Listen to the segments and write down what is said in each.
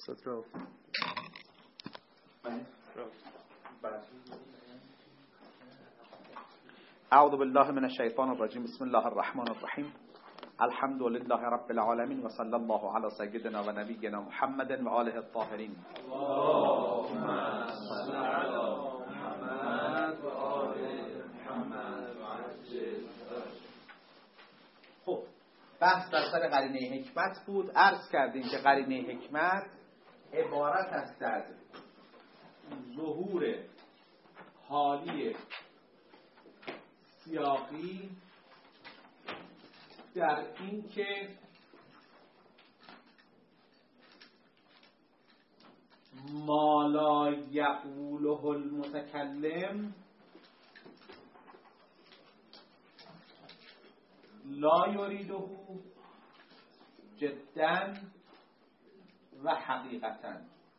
سترو اعوذ بالله من الشیطان الرجیم بسم الله الرحمن الرحیم الحمد لله رب العالمین و صلی الله علی سیدنا و نبینا محمد و آله الطاهرین. اللهم صل علی محمد و آل محمد و عجل. خب بحث در سر قرینه حکمت بود. عرض کردیم که قرینه حکمت عبارت است از ظهور حالی سیاقی در این که ما لا یقوله المتکلم لا یریده جدا و حقیقتا.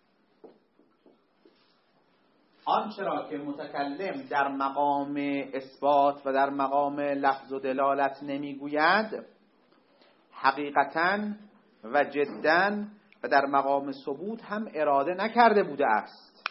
آنچه را که متکلم در مقام اثبات و در مقام لفظ و دلالت نمیگوید حقیقتا و جدا و در مقام ثبوت هم اراده نکرده بوده است.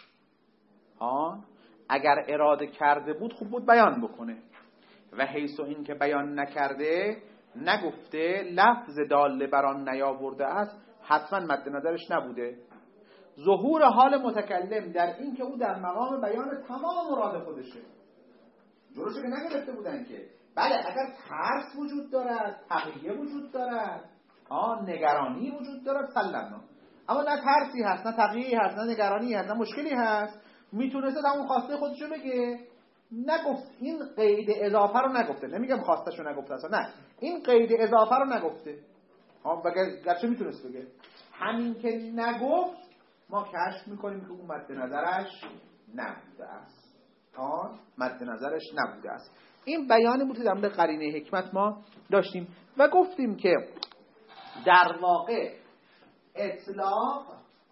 اگر اراده کرده بود خوب بود بیان بکنه، و حیث این که بیان نکرده، نگفته، لفظ داله بر آن نیاورده است، حتما مد نظرش نبوده. ظهور حال متکلم در این که او در مقام بیان تمام مراد خودشه، جلوشو که نگرفته بودن که بله اگر ترس وجود دارد، تقیه وجود دارد، نگرانی وجود دارد سلمنا، اما نه ترسی هست، نه تقیه هست، نه نگرانی هست، نه مشکلی هست، میتونسته همون خواسته خودشو بگه. نگفت، این قید اضافه رو نگفته. نمیگم خواستشو نگفته اصلا، نه، این قید اضافه رو نگفته. گرچه میتونست بگه. همین که نگفت ما کشف میکنیم که اون مد نظرش نبوده است. مد نظرش نبوده است. این بیانی بود که در مورد قرینه حکمت ما داشتیم و گفتیم که در واقع اطلاق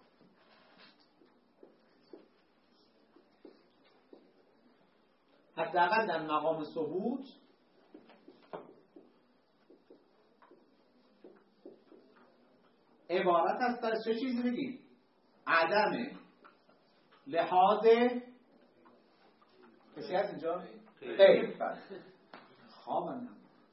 حداقل در مقام ثبوت عبارت است از چه چیزی بگید؟ عدم لحاظ کسی هست اینجا؟ غیر. خوابم.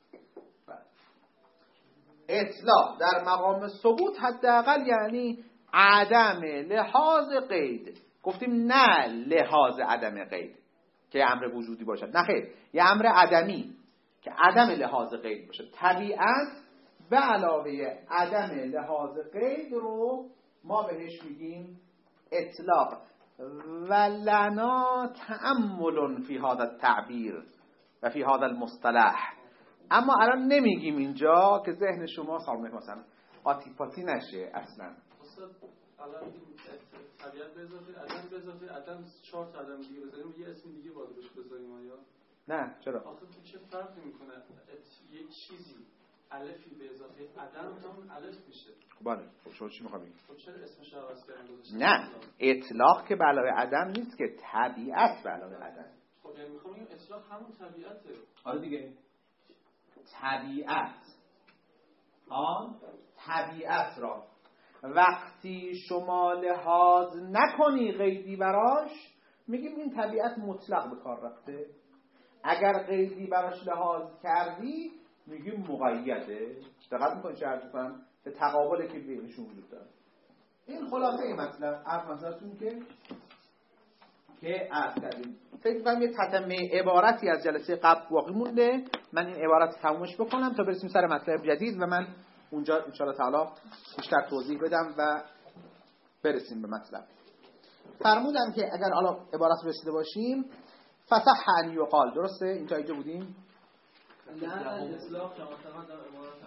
اطلاق در مقام ثبوت حداقل یعنی عدم لحاظ قید. گفتیم نه لحاظ عدم قید که امر وجودی باشد، نه خیر، یه امر عدمی که عدم لحاظ قید باشد. طبیعت به علاوه عدم لحاظ قید رو ما بهش میگیم اطلاق. و لنا تأمل فی هذا التعبیر و فی هذا المصطلح. اما الان نمیگیم اینجا که ذهن شما سامنے مثلا قاطی پاتی نشه. اصلا الان طبیعت به اضافه عدم 4 تا عدم دیگه بذاریم، یه اسم دیگه باید روش بذاریم آیا؟ نه چرا؟ آخه چه فرقی میکنه؟ یک چیزی الفی به اضافه عدم همون الف میشه. بله. خب شما چی میخوام بگید؟ خب چرا اسمش رو عوض کردن؟ نه، اطلاق که به علاوه عدم نیست، که طبیعت به علاوه عدم. خب یعنی میخوام بگم اطلاق همون طبیعته. آره دیگه. طبیعت را وقتی شما لحاظ نکنی قیدی براش، میگیم این طبیعت مطلق به کار رفته. اگر قیدی براش لحاظ کردی میگیم مقیده. دقت میکنی چه عرض کنم؟ به تقابلی که بینشون وجود داره. این خلاصه این مطلب. عرض نظرتون که عرض کردیم. فکر میکنم یه تتمه عبارتی از جلسه قبل باقی مونده. من این عبارت تمومش بکنم تا برسیم سر مطلب جدید و من اونجا انشاءالله تعالی بیشتر توضیح بدم و برسیم به مطلب. فرمودم که اگر الان عبارت رسیده باشیم فصح ان یقال. درسته؟ اینجا بودیم؟ نه اصلاح که مثلا در عبارت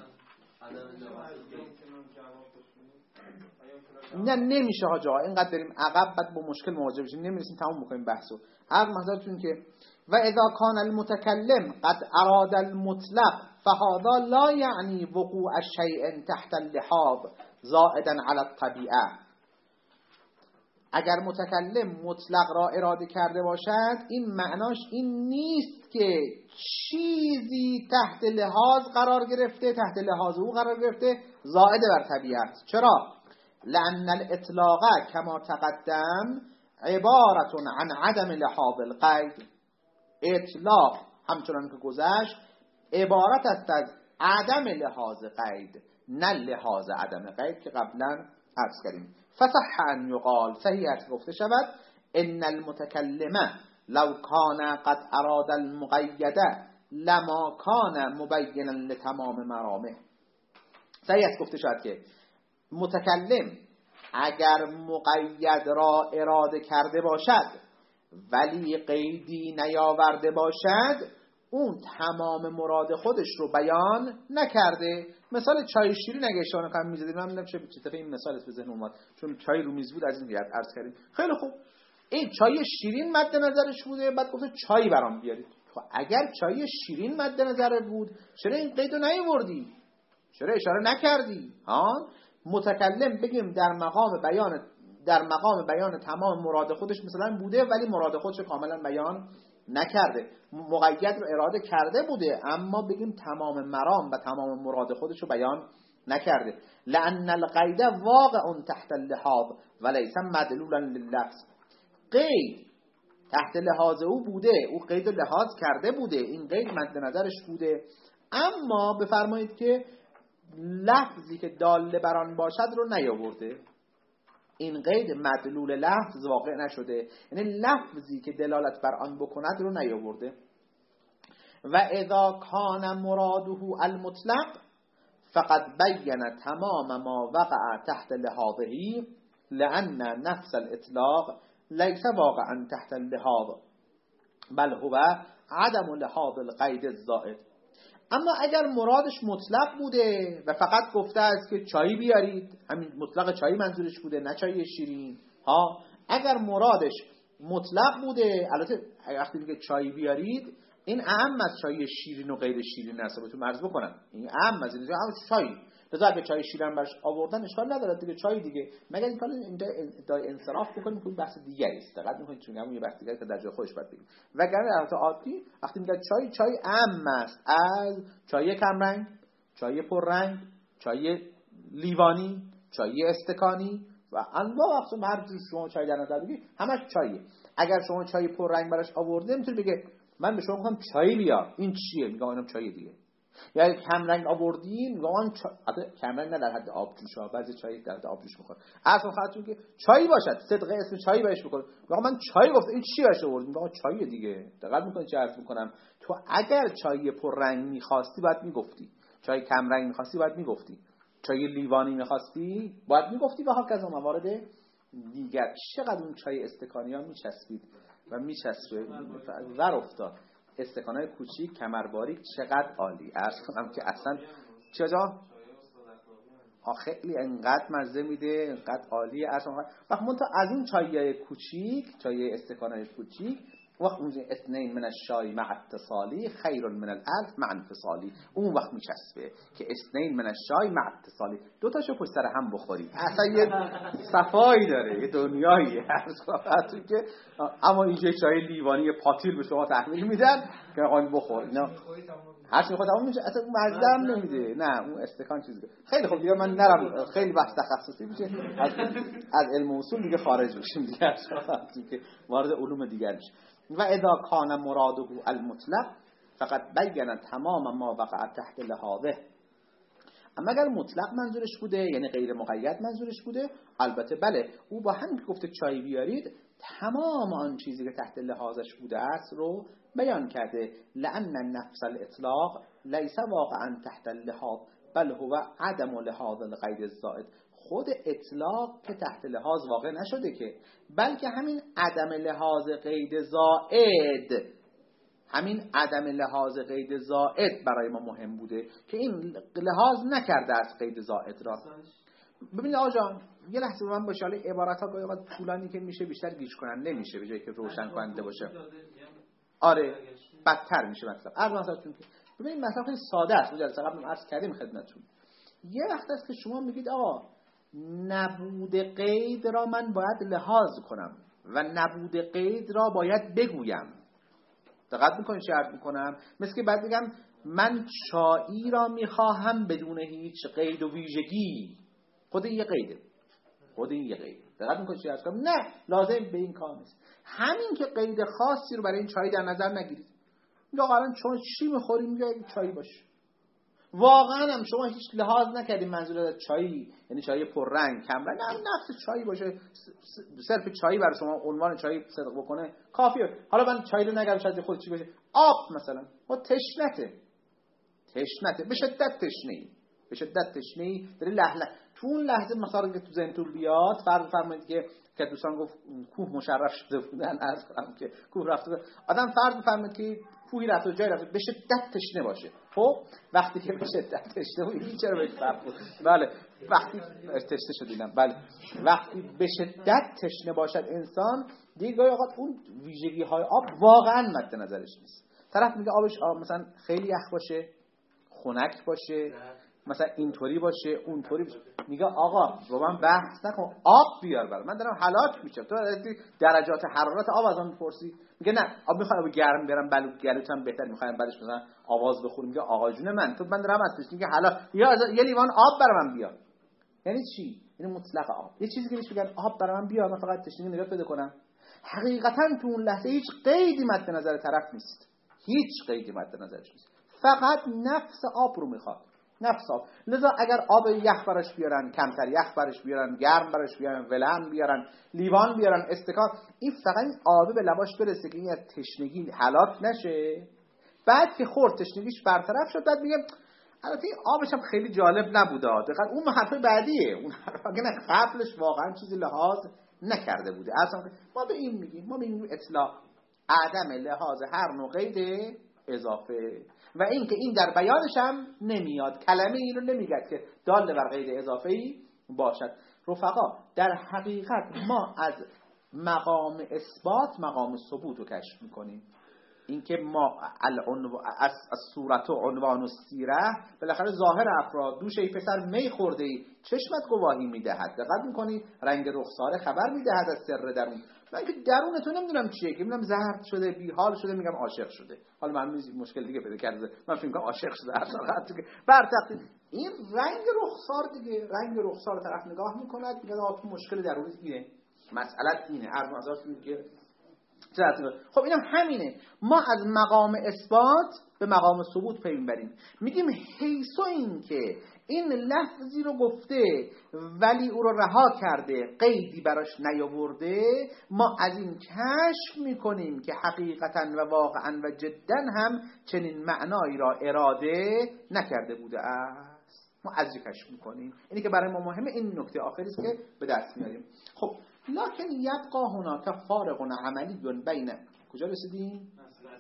نه نمیشه حاجا، اینقدر بریم عقب بعد با مشکل مواجه بشیم، نمیرسیم تموم بکنیم بحثو. هر محضرتون که و اذا کان المتکلم قد اراد المطلق فهذا لا یعنی وقوع شیء تحت اللحاظ زائدا علی الطبیعه. اگر متکلم مطلق را اراده کرده باشد این معناش این نیست که چیزی تحت لحاظ قرار گرفته، تحت لحاظ او قرار گرفته زائد بر طبیعت. چرا؟ لأن الاطلاق كما تقدم عبارة عن عدم لحاظ القید. اطلاق همچنان که گذشت عبارت است از عدم لحاظ قید، نه لحاظ عدم قید که قبلا عرض کردیم. فصح ان یقال، صحیح است گفته شود ان المتکلم لو کان قد اراد المقیده لما کان مبینا لتمام مرامه. صحیح است گفته شود که متکلم اگر مقید را اراده کرده باشد ولی قیدی نیاورده باشد، اون تمام مراد خودش رو بیان نکرده. مثال چای شیرین اگه اشاره کنم می‌زدیم، من نمی‌دونم چه طرف این مثال به ذهن اومد چون چای رو میز بود از این عرض کردیم. خیلی خوب، این چای شیرین مد نظرش بوده، بعد گفت چای برام بیارید. خب اگر چای شیرین مد نظرت بود چرا این قیدو نیاوردی؟ چرا اشاره نکردی؟ ها، متکلم بگیم در مقام بیان تمام مراد خودش مثلا بوده ولی مراد خودش کاملا بیان نکرده. مقید رو اراده کرده بوده اما بگیم تمام مرام و تمام مراد خودش رو بیان نکرده. لأن القید واقع تحت اللحاظ وليس مدلولا لللفظ. قید تحت لحاظ او بوده، او قید رو لحاظ کرده بوده، این قید مد نظرش بوده، اما بفرمایید که لفظی که دال بر آن باشد رو نیاورده. این قید مدلول لفظ واقع نشده، یعنی لفظی که دلالت بر آن بکند رو نیاورده. و اذا کان مراده المطلق فقد بین تمام ما وقع تحت لحاظه لأن نفس الاطلاق ليس واقعا تحت اللحاظ بل هو عدم لحاظ القید الزائد. اما اگر مرادش مطلق بوده و فقط گفته است که چای بیارید، همین مطلق چای منظورش بوده نه چای شیرین ها، اگر مرادش مطلق بوده، البته وقتی میگه چای بیارید این اعم از چای شیرین و غیر شیرین است، بهتون عرض بکنم این اعم از چای. لذا اگه چای شیرین برش آوردن اشکال نداره دیگه، چای دیگه، مگر اینکه اینجا ادعای انصراف بکنیم که بحث دیگری است، دقت می‌کنید چون همون یه بحث دیگری که در جای خودش باید بگیم. وگرنه البته عادی وقتی میگه چای عام است از چای کم رنگ، چای پر رنگ، چای لیوانی، چای استکانی و انواع اقسام هر چیز شما چای در نظر بگیرید همش چایه. اگر شما چای پر رنگ براش آورده میتونی بگه من به شما گفتم چای بیار، این چیه؟ میگم اینم چای دیگه. یا کم رنگ آوردین میگم کم رنگ نه در حد آبجوش ها، بعضی چای در حد آبجوش میخوره. اصلا خاطرتون که چای باشد صدقه اسم چای بهش بکنه، میگم من چای گفتم این چی باشه آوردین؟ میگم چای دیگه. دقت میکنید چه عرض میکنم؟ تو اگر چای پر رنگ میخواستی باید میگفتی، چای کم رنگ میخواستی باید میگفتی، چای لیوانی میخواستی باید میگفتی و هاکذا موارد دیگر. چقدر اون چای استکانی ها میچسبید و میچسبه ور افتاد. استکانای کوچیک کمرباریک چقدر عالی. عرض کنم که اصلا چجا خیلی انقدر مزه میده، انقدر عالیه. اصلا وقت منتها از اون چای کوچیک، چای استکانای کوچیک، وقت اون اثنین من الشای مع اتصالی خیر من الالف مع انفصالی، اون وقت میچسبه که اثنین من الشای مع اتصالی، دو تاشو پشت سر هم بخوری اصلا یه صفایی داره، یه دنیاییه. تو که اما اینجا چای لیوانی پاتیل به شما تحویل میدن که آقا بخور، اینا هر چی خودمون میشه اصلا مزه هم نمیده. نه اون استکان چیزی خیلی خوب دیگه من نرم، خیلی بحث تخصصی میشه از علم اصول دیگه خارج بشیم دیگه، که وارد علوم دیگر میشه. و اذا کان مراده المطلق فقط بین تمام ما وقع تحت لحاظه. اما اگر مطلق منظورش بوده یعنی غیر مقید منظورش بوده، البته بله، او با همین که گفته چای بیارید تمام آن چیزی که تحت لحاظش بوده است رو بیان کرده. لأن نفس الاطلاق لیس واقعا تحت اللحاظ بل هو عدم لحاظ القید الزائد. خود اطلاق که تحت لحاظ واقع نشده که، بلکه همین عدم لحاظ قید زائد، همین عدم لحاظ قید زائد برای ما مهم بوده که این لحاظ نکرده از قید زائد را. ببینید آقا جان یه لحظه من باشه، حالا عبارت ها گاهی اوقات طولانی که میشه بیشتر گیج کننده میشه به جایی که روشن کننده باشه. آره بدتر میشه مطلب. چون که ببینید مثلا خیلی ساده است، جلسه قبل عرض کردیم خدمتتون. یه وقت است که شما میگید آقا نبود قید را من باید لحاظ کنم و نبود قید را باید بگویم. دقت میکنید چه عرض میکنم؟ مثل که بعد میگم من چایی را میخواهم بدون هیچ قید و ویژگی، خود یه قیده. خود این یه قید. دقت می‌کنید چی هستم؟ نه لازم به این کار نیست. همین که قید خاصی رو برای این چای در نظر نگیرید. یا الان چون چی می‌خوریم میگه چای باشه. واقعا هم شما هیچ لحاظ نکردید منظور از چایی یعنی چای پررنگ کمرنگ، نه نفس چایی باشه، صرف چایی برای شما عنوان چایی صدق بکنه کافیه. حالا من چایی رو نگم شاید خود چی باشه، آب مثلا، و تشنته به شدت تشنه‌ای داره تو اون لحظه مثلا که تو ذهنتون بیاد فرض که دوستان گفت کوه مشرف شده بودن، عرض کنم که کوه رفته آدم فرض بفرمایید که کوهی رفته جای رفته به شدت تشنه باشه. خب وقتی که به شدت تشنه بود این چرا بهش فرق بود؟ بله وقتی تشنه شدیدم، بله وقتی به شدت تشنه باشد انسان دیگه آقا اون ویژگی های آب واقعا مد نظرش نیست. طرف میگه آبش مثلا خیلی یخ باشه، خنک باشه، مثلا اینطوری باشه اونطوری باشه، میگه آقا با من بحث نکن، آب بیار برام، من دارم هلاک میشم. تو درجات حرارت آب از من میپرسی؟ میگه نه آب میخوام آب گرم برم گلوتم بهتر میخوام بعدش مثلا آواز بخونم. میگه آقا جون من من دارم از پیش میگه حالا یه لیوان آب برام بیار. یعنی چی؟ یعنی مطلق آب. یه چیزی که بهش میگن آب برام بیار، من فقط تشنگی نجات پیدا کنم. حقیقتا تو اون لحظه هیچ قیدی مد نظر طرف نیست، هیچ قیدی مد نظرش نیست، فقط نفس آب رو میخواد، نفس آب. لذا اگر آب یخ براش بیارن، کمتر یخ براش بیارن، گرم براش بیارن، ولن بیارن، لیوان بیارن، استکان، این فقط این آب به لباش برسه که این از تشنگی هلاک نشه. بعد که خورد تشنگیش برطرف شد بعد میگه البته این آبش هم خیلی جالب نبوده. دقیقاً اون حرف بعدیه، اون حرف نه قبلش واقعا چیزی لحاظ نکرده بوده. اصلا ما به این میگیم، ما به این اطلاق عدم لحاظ هر نوع قید اضافه و این که این در بیانش هم نمیاد، کلمه این رو نمیگه که دال بر قید اضافه‌ای باشد. رفقا در حقیقت ما از مقام اثبات مقام ثبوت رو کشف میکنیم. این که ما از صورت و عنوان و سیره بالاخره ظاهر افراد دوش ای پسر می خورده ای چشمت گواهی میدهد، دقت میکنی رنگ رخساره خبر میدهد از سر درون. من که درون تو نمیدونم چیه که میگم زرد شده بی حال شده میگم عاشق شده. حالا من مشکل دیگه پیدا کرده من فکر میکنم عاشق شده هر ساعت که برتقی این رنگ رخسار دیگه، رنگ رخسار طرف نگاه میکند میگه آقا تو مشکل درونی اینه، مسئله اینه، هر نظرتون که خب اینم همینه. ما از مقام اثبات به مقام ثبوت پی میبریم، میگیم حیث این که این لفظی رو گفته ولی او رو رها کرده قیدی براش نیاورده، ما از این کشف میکنیم که حقیقتا و واقعا و جدا هم چنین معنایی را اراده نکرده بوده است. ما از این کشف میکنیم. اینی که برای ما مهمه این نکته آخری است که به دست میاریم. خب لکن یبقى هناك فارق عملی بین کجا رسیدیم؟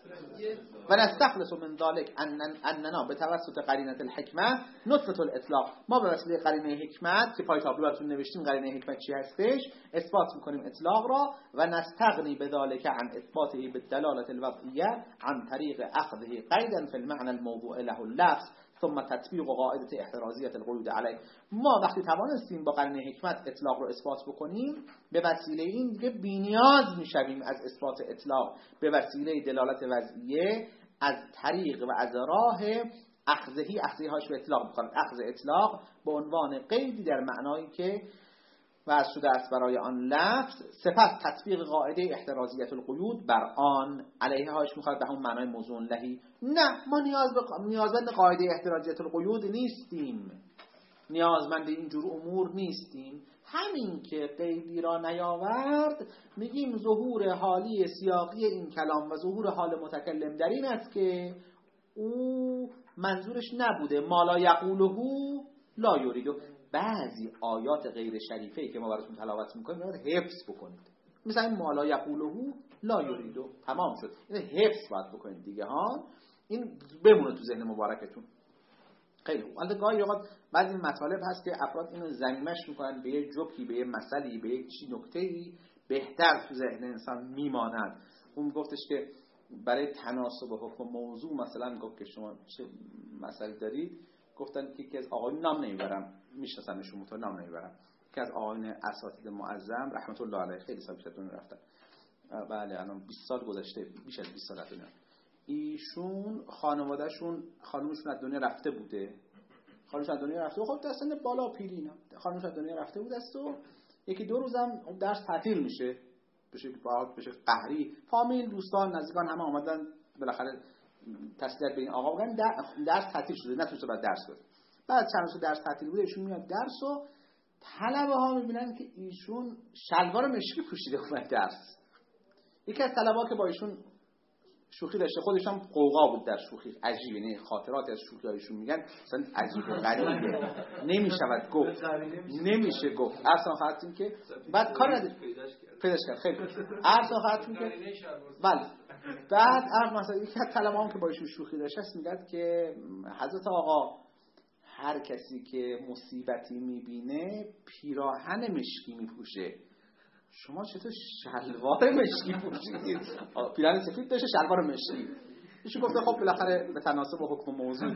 و نستخلص من ذلك اننا بتوسط قرینه الحکمه نطفه الاطلاق، ما به وسیله قرینه حکمت که پای تابلو براتون نوشتیم قرینه حکمت چی هستش اثبات میکنیم اطلاق را و نستغنی بذلك عن اثباته بالدلاله الوضعیه عن طریق اخذه قیدا فی المعنى الموضوع له اللفظ ثم تطبیق قاعده احترازیه القیود علیه. ما وقتی توانستیم با قرینه حکمت اطلاق رو اثبات بکنیم به وسیله این دیگه بی‌نیاز میشویم از اثبات اطلاق به وسیله دلالت وضعیه از طریق و از راه اخذهی هاش به اطلاق میکنیم. اخذ اطلاق به عنوان قیدی در معنایی که وضع شده است برای آن لفظ، سپس تطبیق قاعده احترازیت القیود بر آن علیه هاش میخواد به همون معنای موضوع لهی. نه ما نیازمند قاعده احترازیت القیود نیستیم، نیازمند اینجور امور نیستیم. همین که قیدی را نیاورد میگیم ظهور حالی سیاقی این کلام و ظهور حال متکلم در این است که او منظورش نبوده ما لا یقوله لا یریدو. بعضی آیات غیر شریفه‌ای که ما براتون تلاوت میکنیم باید حفظ بکنید، مثلا این ما لا یقوله لا یریدو تمام شد، این حفظ باید بکنید دیگه ها، این بمونه تو ذهن مبارکتون. خیلی خوب. البته گاهی اوقات بعضی مطالب هست که افراد اینو ضمیمش میکنن به یه جوکی، به یه مسئله، به یک چیز نکته‌ای بهتر تو ذهن انسان میماند. اون گفتش که برای تناسب حکم موضوع مثلا گفت که شما چه مسئله دارید، گفتن که یکی از آقایون نام نمیبرم میشناسمشون مطور نام نمیبرم که از آقایون اساتید معظم رحمت الله علیه خیلی سال پیش دنیا رفتن، بله الان 20 سال گذشته، بیش از 20 سال دنیا. ایشون خانوادهشون خانومشون از دنیا رفته بوده، خانومش از دنیا رفته خب در سن بالا پیرینا خانومش از دنیا رفته بود است و یکی دو روزم درس تعطیل میشه، بشه قهری. فامیل، دوستان، نزدیکان همه آمدن بالاخره تسلیت به این آقا بگن درس تعطیل شده، نتونسته بعد درس بده. بعد چند روز درس تعطیل بوده، ایشون میاد درس و طلبه ها میبینن که ایشون شلوار مشکی پوشیده اومد درس. یکی از طلبه ها که با ایشون شوخی داشته، خودش هم قوقا بود در شوخی، عجیب، یعنی خاطرات از شوخی‌هایشون میگن مثلا عجیب و غریبه، نمیشود گفت، نمیشه گفت. اصلا خاطرین که بعد کار نداره پیداش کرد، خیلی اصلا خاطرین که بله. بعد مثلا یکی از طلبه‌ام که با ایشون شوخی داشته است میگه که حضرت آقا هر کسی که مصیبتی میبینه پیراهن مشکی میپوشه، شما چطور شلوار مشکی پوشیدید؟ پیراهن سفید داشته، شلوار مشکی. ایشون گفته خب بالاخره به تناسب حکم موضوع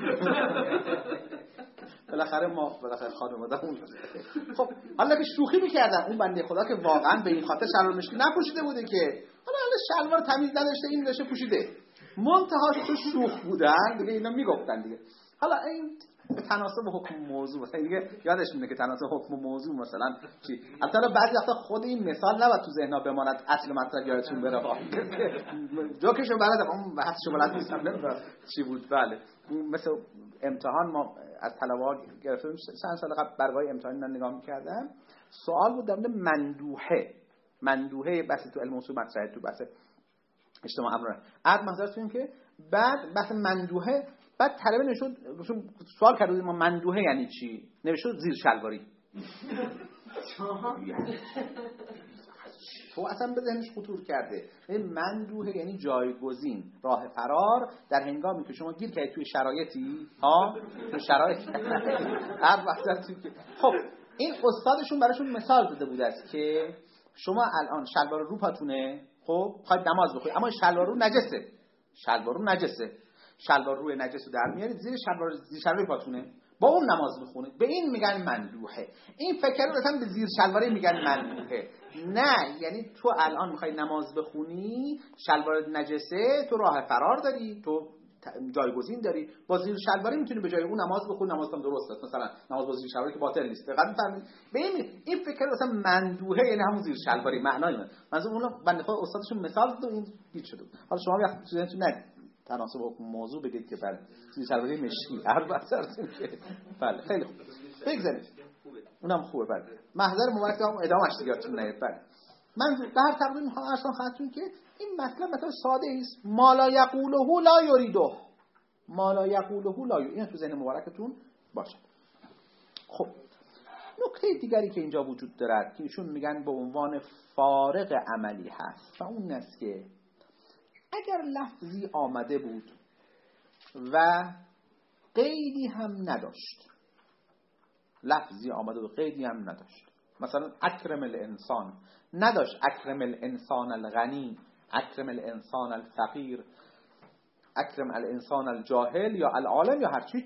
بالاخره خانواده‌مون. خب حالا که شوخی میکردن اون بنده خدا که واقعا به این خاطر شلوار مشکی نپوشیده بوده که حالا شلوار تمیز نداشته، این داشته پوشیده، منتهاش تو شوخ بودن دیگه، اینا میگفتن دیگه. حالا این به تناسب حکم موضوع مثلا دیگه یادش میاد که تناسب حکم موضوع مثلا چی. البته بعضی وقتا خود این مثال نباید تو ذهن‌ها بماند، اصل مطلب یادتون بره. جوکشو بلدم اون بحثشو بلد نیستم نمیدونم چی بود. بله مثل امتحان ما از طلبه‌ها گرفتیم چند سال قبل برگه‌های امتحانی من نگاه می‌کردم، سوال بود در مورد مندوحه بحث تو علم اصول مطرحه، تو بحث اجتماع امر عقل محضرتون که بعد بحث مندوحه، بعد طلبه نشد سوال کرد ما مندوحه یعنی چی، نوشت زیر شلواری. تو اصلا به ذهنش خطور کرده. مندوحه یعنی جایگزین، راه فرار در هنگامی که شما گیر کردید توی شرایطی تو شرایط هر وقت توی. خب این استادشون براشون مثال داده بود است که شما الان شلوار رو پاتونه، خب خواهید نماز بخونید اما شلوار رو نجسه، شلوار روی نجس رو در میارید زیر شلوار پاتونه، با اون نماز بخونید، به این میگن مندوحه. این فکر رو مثلا به زیر شلواری میگن مندوحه. نه یعنی تو الان میخوای نماز بخونی، شلوار نجسه، تو راه فرار داری، تو جایگزین داری، با زیر شلواری میتونی به جای اون نماز بخونی، نماز هم درست است، مثلا نماز با زیر شلواری که باطل نیست. دقت می‌فرمایید؟ به این فکر مثلا مندوحه یعنی همون زیر شلواری معنای من منظور اون بنده خدا استادشون مثال داد و این گیج شد. حالا شما وقتی تو نه تناسب حکم موضوع بگید که بله زیر شلواری مشکی هر بحثتون که بله خیلی خوب بگذارید اونم خوبه. بله محضر مبارک هم ادامهش دیگه‌تون نیاد. بله من در تقدیم اصلا خاطرون که این مطلب ساده است، ما لا یقوله لا یریده، ما لا یقوله لا یریده، این تو ذهن مبارکتون باشه. خب نکته دیگری که اینجا وجود دارد که ایشون میگن به عنوان فارق عملی هست و اون است که اگر لفظی آمده بود و قیدی هم نداشت، لفظی آمده و قیدی هم نداشت، مثلا اکرم الانسان نداشت، اکرم الانسان الغنی، اکرم الانسان الفقیر، اکرم الانسان الجاهل یا العالم یا هر چیز،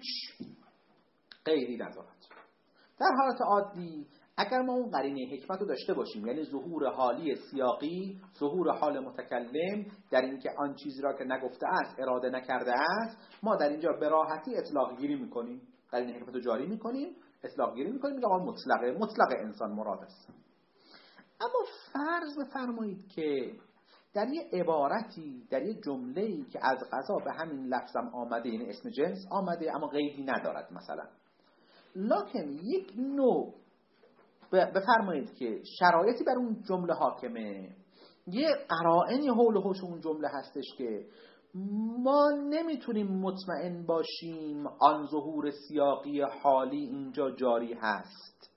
قیدی ندارد. در حالت عادی اگر ما اون قرینه حکمت رو داشته باشیم، یعنی ظهور حالی سیاقی، ظهور حال متکلم در این که آن چیزی را که نگفته است اراده نکرده است، ما در اینجا به راحتی اطلاق گیری میکنیم، قرینه حکمت رو جاری میکنیم، اطلاق گیری میکنیم، میگه آن مطلق انسان مراد است. اما فرض بفرمایید که در یه عبارتی، در یه جمله‌ای که از قضا به همین لفظم آمده، یعنی اسم جنس آمده اما قیدی ندارد مثلا، لکن یک نوع بفرمایید که شرایطی بر اون جمله حاکمه، یه قرائنی حول و حوش اون جمله هستش که ما نمیتونیم مطمئن باشیم آن ظهور سیاقی حالی اینجا جاری هست.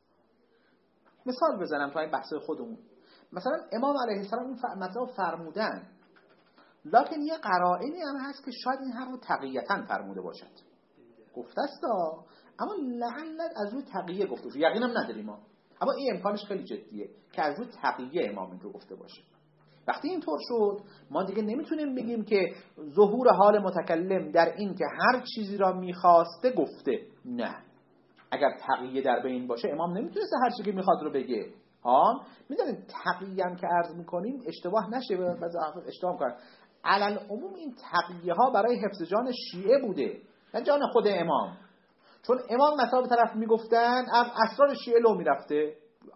مثال بزنم تا این بحث خودمون، مثلا امام علیه السلام این مطلب فرمودن، لکن یه قرائنی هم هست که شاید این حرف تقییتاً فرموده باشد، گفته است اما لعلت از روی تقیه گفته باشه، یقینم نداریم ما، اما این امکانش خیلی جدیه که از روی تقیه امام این رو گفته باشه. وقتی اینطور شد ما دیگه نمیتونیم بگیم که ظهور حال متکلم در این که هر چیزی را میخواسته گفته، نه، اگر تقیه در بین باشه امام نمیتونسته هر چیزی که میخواد رو بگه. میدونید تقیه هم که عرض میکنیم اشتباه نشه، بعضی اشتباه میکنن، علل عموم این تقیه ها برای حفظ جان شیعه بوده نه جان خود امام، چون امام مثلا به طرف میگفتن اسرار شیعه لو میرفته،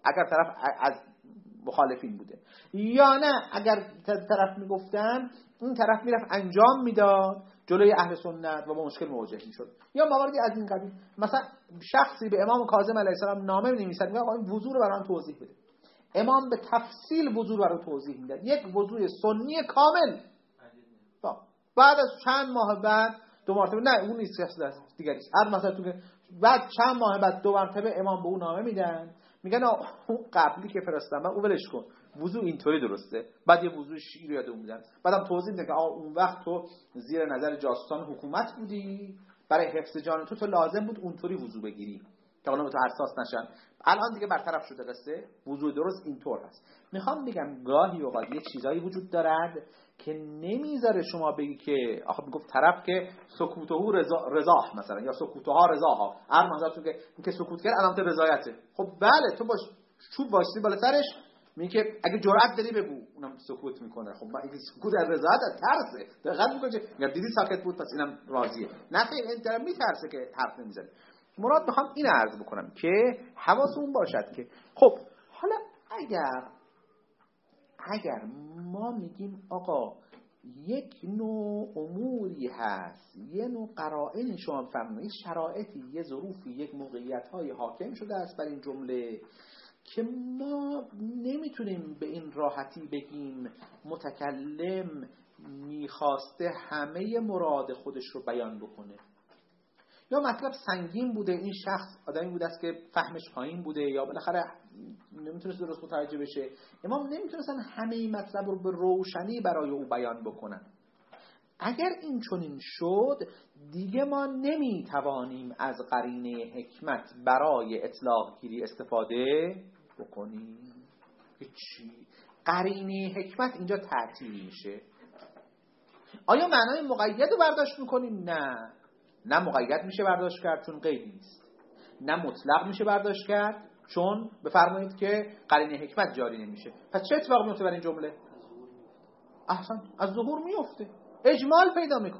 اگر طرف از مخالفین بوده، یا نه اگر طرف میگفتن اون طرف میرفت انجام میداد جلوی اهل سنت و با مشکل مواجه میشد. یا مواردی از این قبیل، مثلا شخصی به امام کاظم علیه السلام نامه مینویسد میگه آقا این وضو رو برام توضیح بده. امام به تفصیل وضو رو توضیح میداد، یک وضوی سنی کامل. بعد از چند ماه بعد دو مرتبه، نه اون نیست دیگری است، هر مثلا تو بعد چند ماه بعد دو مرتبه امام به اون نامه میدن، میگن اون قبلی که فرستادم من اون ولش کن، وضو اینطوری درسته. بعد یه وضو شیعی رو یادم میدن، بعدم توضیح میدن که اون وقت تو زیر نظر جاسوسان حکومت بودی، برای حفظ جان تو لازم بود اونطوری وضو بگیری که اونا به تو حساس نشن. الان دیگه برطرف شده قصه، وضو درست اینطور هست. میخوام بگم گاهی اوقات یه چیزایی وجود دارد که نمیذاره شما بگی که آخه میگفت طرف که سکوتهو رضاه مثلا، یا سکوتها رضاها، هر منظورتون که اینکه سکوت کرد علامت رضایته. خب بله تو باش چوب واسطی بالا سرش، میگه که اگه جرأت داری بگو، اونم سکوت میکنه. خب من این سکوت از رضایت از ترسه، دقت میکنه یا دیدی ساکت بود پس اینم راضیه. نه خیر این طرف میترسه که حرف نمیزنه. مراد میخوام این عرض بکنم که حواسمون باشد که خب حالا اگر ما میگیم آقا یک نوع اموری هست، یه نوع قرائن شما فرمایید، شرایطی، یه ظروفی، یک موقعیت‌های حاکم شده است بر این جمله که ما نمیتونیم به این راحتی بگیم متکلم میخواسته همه مراد خودش رو بیان بکنه، یا مطلب سنگین بوده، این شخص آدمی بوده است که فهمش پایین بوده، یا بالاخره نمیتونست درست متوجه بشه. امام نمیتونستن همه مطلب رو به روشنی برای او بیان بکنن. اگر این چنین شد دیگه ما نمیتوانیم از قرینه حکمت برای اطلاق گیری استفاده بکنیم. چی؟ قرینه حکمت اینجا تعطیل میشه. آیا معنای مقید رو برداشت میکنیم؟ نه مقید میشه برداشت کرد چون قیدی نیست، نه مطلق میشه برداشت کرد چون بفرمایید که قرینه حکمت جاری نمیشه. پس چه اتفاقی میفته برای این جمله؟ احسن، از ظهور میفته، اجمال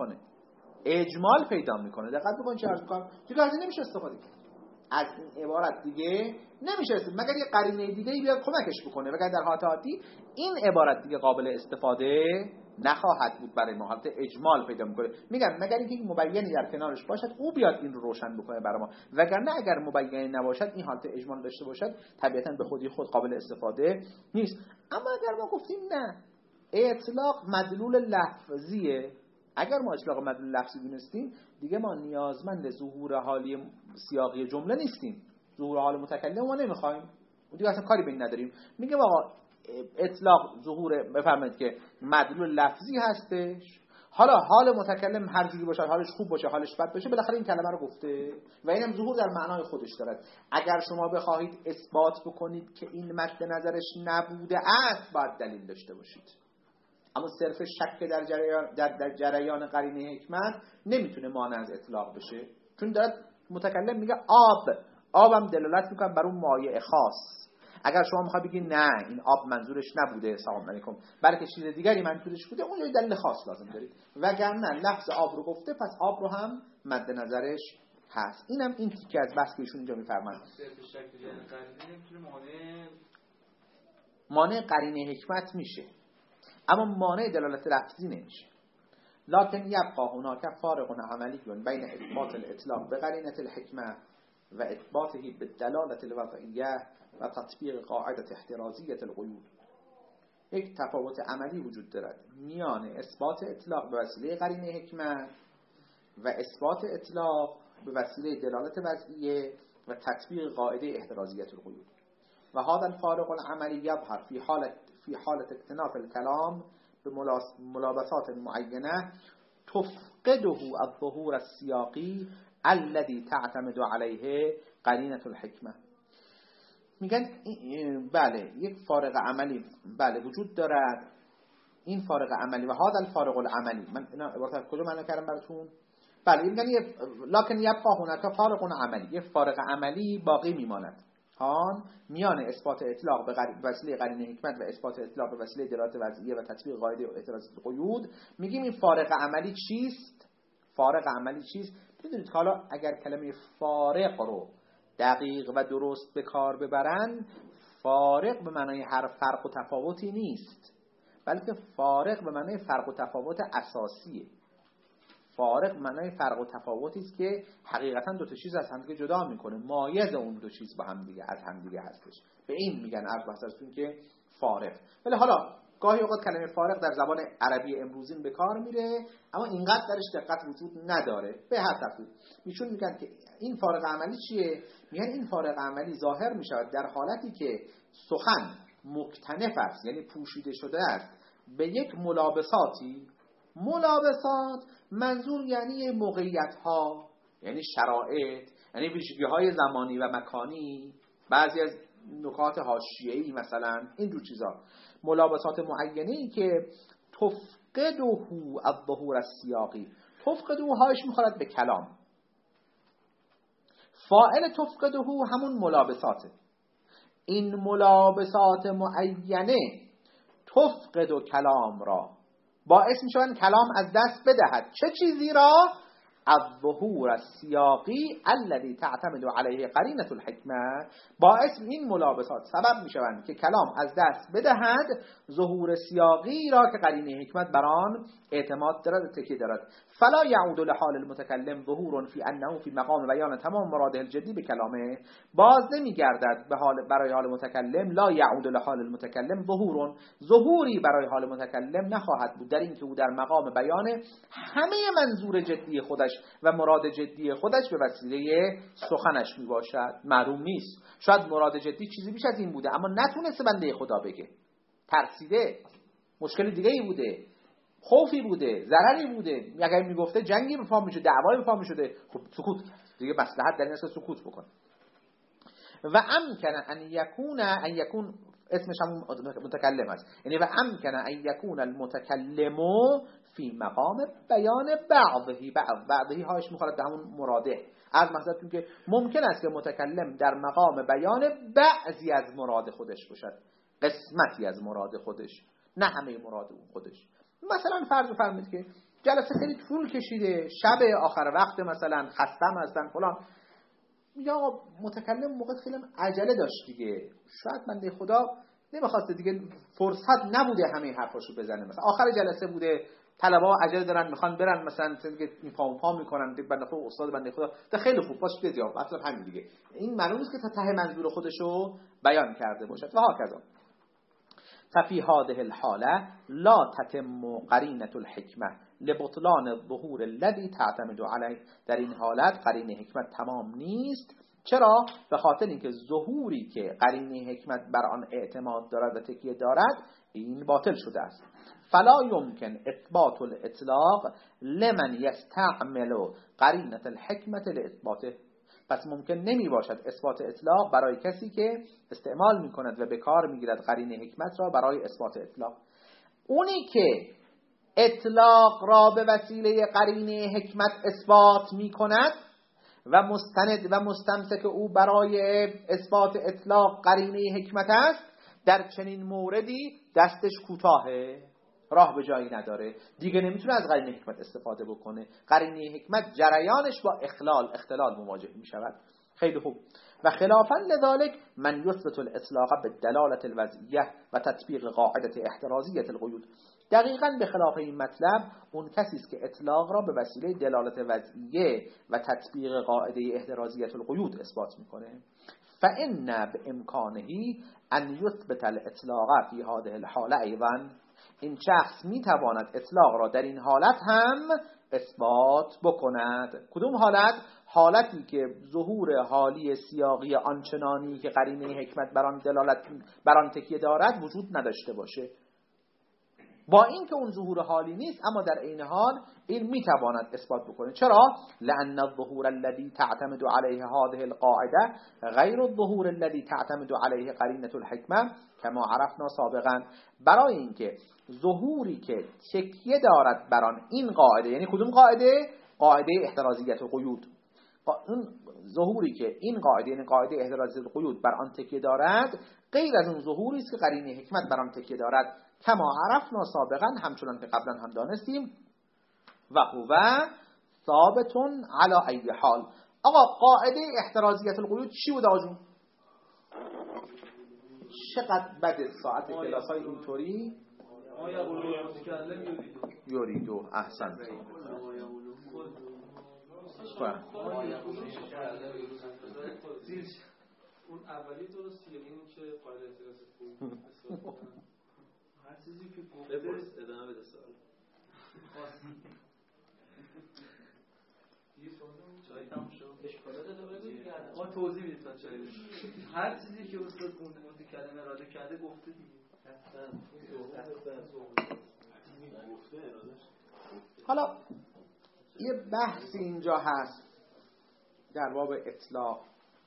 پیدا میکنه. دقت بکن چه عرض میکنم، دیگه از این نمیشه استفاده کرد، از این عبارت دیگه نمیشه استفاده مگر یه قرینه دیگه بیاد کمکش بکنه، وگرنه در حالت عادی این عبارت دیگه قابل استفاده نخواهد بود برای ما، حالت اجمال پیدا میکنه. میگم مگر اینکه یک مبینی در کنارش باشد او بیاد این رو روشن بکنه برای ما، وگرنه اگر مبینی نباشد این حالت اجمال داشته باشد طبیعتا به خودی خود قابل استفاده نیست. اما اگر ما گفتیم نه اطلاق مدلول لفظیه، اگر ما اطلاق مدلول لفظی دونستیم دیگه ما نیازمند ظهور حالی سیاقی جمله نیستیم، ظهور حال متکلم ما نمیخوایم، دیگه اصلا کاری به این نداریم. میگه آقا اطلاق ظهور بفرمایید که مدلول لفظی هستش، حالا حال متکلم هر جوری باشه، حالش خوب باشه حالش بد باشه، بالاخره این کلمه رو گفته و اینم ظهور در معنای خودش دارد. اگر شما بخواهید اثبات بکنید که این مد نظرش نبوده است باید دلیل داشته باشید، اما صرف شک در جریان قرینه حکمت نمیتونه مانع از اطلاق بشه، چون دارد متکلم میگه آبم دلالت میکنه بر اون مایع خاص. اگر شما میخواد بگی نه این آب منظورش نبوده سلام علیکم بلکه چیز دیگری منظورش بوده، اون یه دلیل خاص لازم دارید، وگرنه لفظ آب رو گفته پس آب رو هم مد نظرش هست. اینم این تیکه از بحث که ایشون اینجا میفرمایند مانع قرینه حکمت میشه اما مانع دلالت لفظی نمیشه. لكن يبقى هناك فارق عملي بين إثبات الإطلاق بقرينة الحكمة وإثباته بالدلالة الوضعية وتطبيق قاعدة احترازية القيود. یک تفاوت عملی وجود دارد میان اثبات اطلاق به وسیله قرینه حکمت و اثبات اطلاق به وسیله دلالت وضعیه و تطبیق قاعده احترازیة القیود. و هذا الفارق العملي يظهر في حالة اكتناف الكلام بملابسات معينة تفقده الظهور السياقي الذي تعتمد عليه قرينة الحكمة. میگن بله یک فارق عملی بله وجود دارد، این فارق عملی و هذا الفارق العملی، من اینا عبارت کجا معنا کردم براتون؟ بله میگن لكن يبقى هناك فارق عملی، یک فارق عملی باقی میماند میان اثبات اطلاق به وسیله قرینه حکمت و اثبات اطلاق به وسیله دلالت وضعیه و تطبیق قاعده احترازی القیود. میگیم این فارق عملی چیست؟ فارق عملی چیست؟ میدونید حالا اگر کلمه فارق رو دقیق و درست به کار ببرن، فارق به معنای هر فرق و تفاوتی نیست، بلکه فارق به معنای فرق و تفاوت اساسیه. فارق به معنای فرق و تفاوتی است که حقیقتا دو تا چیز از هم دیگه جدا میکنه، مایز اون دو چیز با هم دیگه از هم دیگه هستش. به این میگن عرض بحثتون که فارق. ولی حالا گاهی اوقات کلمه فارق در زبان عربی امروزین به کار میره، اما اینقدر درش دقت وجود نداره. به هر ترتیب میشون میگن که این فارق عملی چیه؟ میگن این فارق عملی ظاهر میشود در حالتی که سخن مکتنف است، یعنی پوشیده شده است به یک ملابساتی. ملابسات منظور یعنی موقعیت ها، یعنی شرایط، یعنی ویژگی های زمانی و مکانی، بعضی از نکات حاشیه‌ای مثلا این جور چیزا. ملابسات معینه‌ای که تفقده الظهور السیاقی، تفقده هاش میخورد به کلام، فاعل تفقده همون ملابساته. این ملابسات معینه تفقد کلام را باعث میشوند کلام از دست بدهد. چه چیزی را؟ الظهور السیاقی الذي تعتمد علیه قرینه الحکمه. باعث این ملابسات سبب میشوند که کلام از دست بدهد ظهور سیاقی را که قرینه حکمت بر آن اعتماد دارد و تکیه دارد. فلا یعود لحال المتکلم ظهور فی انه فی مقام بیان تمام مراده الجدی به کلامه. باز نمیگردد به حال برای حال متکلم، لا یعود لحال المتکلم ظهوری برای حال متکلم نخواهد بود در این که او در مقام بیان همه منظور جدی خودش و مراد جدی خودش به وسیله سخنش می باشد. معلوم نیست، شاید مراد جدی چیزی بیش از این بوده اما نتونسته بنده خدا بگه، ترسیده، مشکل دیگه ای بوده، خوفی بوده، ضرری بوده. اگر میگفته جنگی به پا میشد، دعوایی به پا میشده، خب سکوت دیگه، مصلحت در این است سکوت بکن. و امکن ان یکون اسمش هم متکلم است، یعنی و امکن ان یکون المتکلم فی مقام بیان بعضی هاش میخواد به همون مراده. از مقصدتون که ممکن است که متکلم در مقام بیان بعضی از مراد خودش باشد، قسمتی از مراد خودش، نه همه مراد اون خودش. مثلا فرض فرمایید که جلسه خیلی طول کشیده، شب آخر وقت مثلا خستم هستن فلان، یا متکلم موقع خیلی عجله داشت دیگه، شاید بنده خدا نمیخواست دیگه، فرصت نبوده همه حرفاشو بزنه، مثلا آخر جلسه بوده، طلبه‌ها عجله دارن میخوان برن، مثلا دیگه این پا میکنن، دیگه بنده خدا استاد بنده خدا ده خیلی خوب باش بزیاب، اصلا همین دیگه، این معلومه که تا ته منظور خودشو بیان کرده باشد و هاکذا. ففي هذه الحاله لا تتم قرینه الحکمه لبطلان الظهور الذي تعتمد علیه. در این حالت قرینه حکمت تمام نیست. چرا؟ به خاطر اینکه ظهوری که قرینه حکمت بر آن اعتماد دارد و تکیه دارد این باطل شده است. فلا يمكن اثبات الاطلاق لمن يستعمل قرینه الحکمت لاثباته. پس ممکن نمی باشد اثبات اطلاق برای کسی که استعمال می کند و به کار می گیرد قرینه حکمت را برای اثبات اطلاق. اونی که اطلاق را به وسیله قرینه حکمت اثبات می کند و مستند و مستمسک او برای اثبات اطلاق قرینه حکمت است، در چنین موردی دستش کوتاهه، راه به جایی نداره، دیگه نمیتونه از قرینه حکمت استفاده بکنه. قرینه حکمت جریانش با اختلال مواجه میشود. خیلی خوب. و خلافا لذلك من یثبت الاطلاق بالدلاله الوضعیه و تطبیق قاعده احترازیه القیود. دقیقاً به خلاف این مطلب اون کسی است که اطلاق را به وسیله دلالت وضعیه و تطبیق قاعده احترازیه القیود اثبات میکنه. فإن بامکانه ان یثبت الاطلاق فی هذه الحاله ایضا. این شخص میتواند اطلاق را در این حالت هم اثبات بکند. کدوم حالت؟ حالتی که ظهور حالی سیاقی آنچنانی که قرینه حکمت بر آن تکیه دارد وجود نداشته باشه. با اینکه اون ظهور حالی نیست اما در عین حال این میتواند اثبات بکنه. چرا؟ لأن الظهور الذي تعتمد عليه هذه القاعده غیر الظهور الذي تعتمد عليه قرینه الحکمه کما عرفنا سابقا. برای اینکه ظهوری که تکیه دارد بر آن این قاعده، یعنی کدوم قاعده؟ قاعده احترازیت القیود. اون ظهوری که این قاعده، یعنی قاعده احترازیت القیود بر آن تکیه دارد، غیر از اون ظهوری است که قرینه حکمت بر آن تکیه دارد. کما عرفنا سابقا، همچنان که قبلا هم دانستیم. و هو ثابت علی ای حال. آقا قاعده احترازیت القیود چی بود آجون؟ چقدر بده ساعت کلاس‌های اینطوری. ما یقولون متکلم یوریدو. احسنت. اون اولی درستیه، این که قاعده اعتراض خوب هر چیزی که گفته ادامه بده سوال. چای تموم شد. اشکالات ادامه بده. ما توضیح میدیم تا چای. هر چیزی که استاد متکلم اراده کرده گفته دیگه. حالا یه بحثی اینجا هست در باب اطلاق.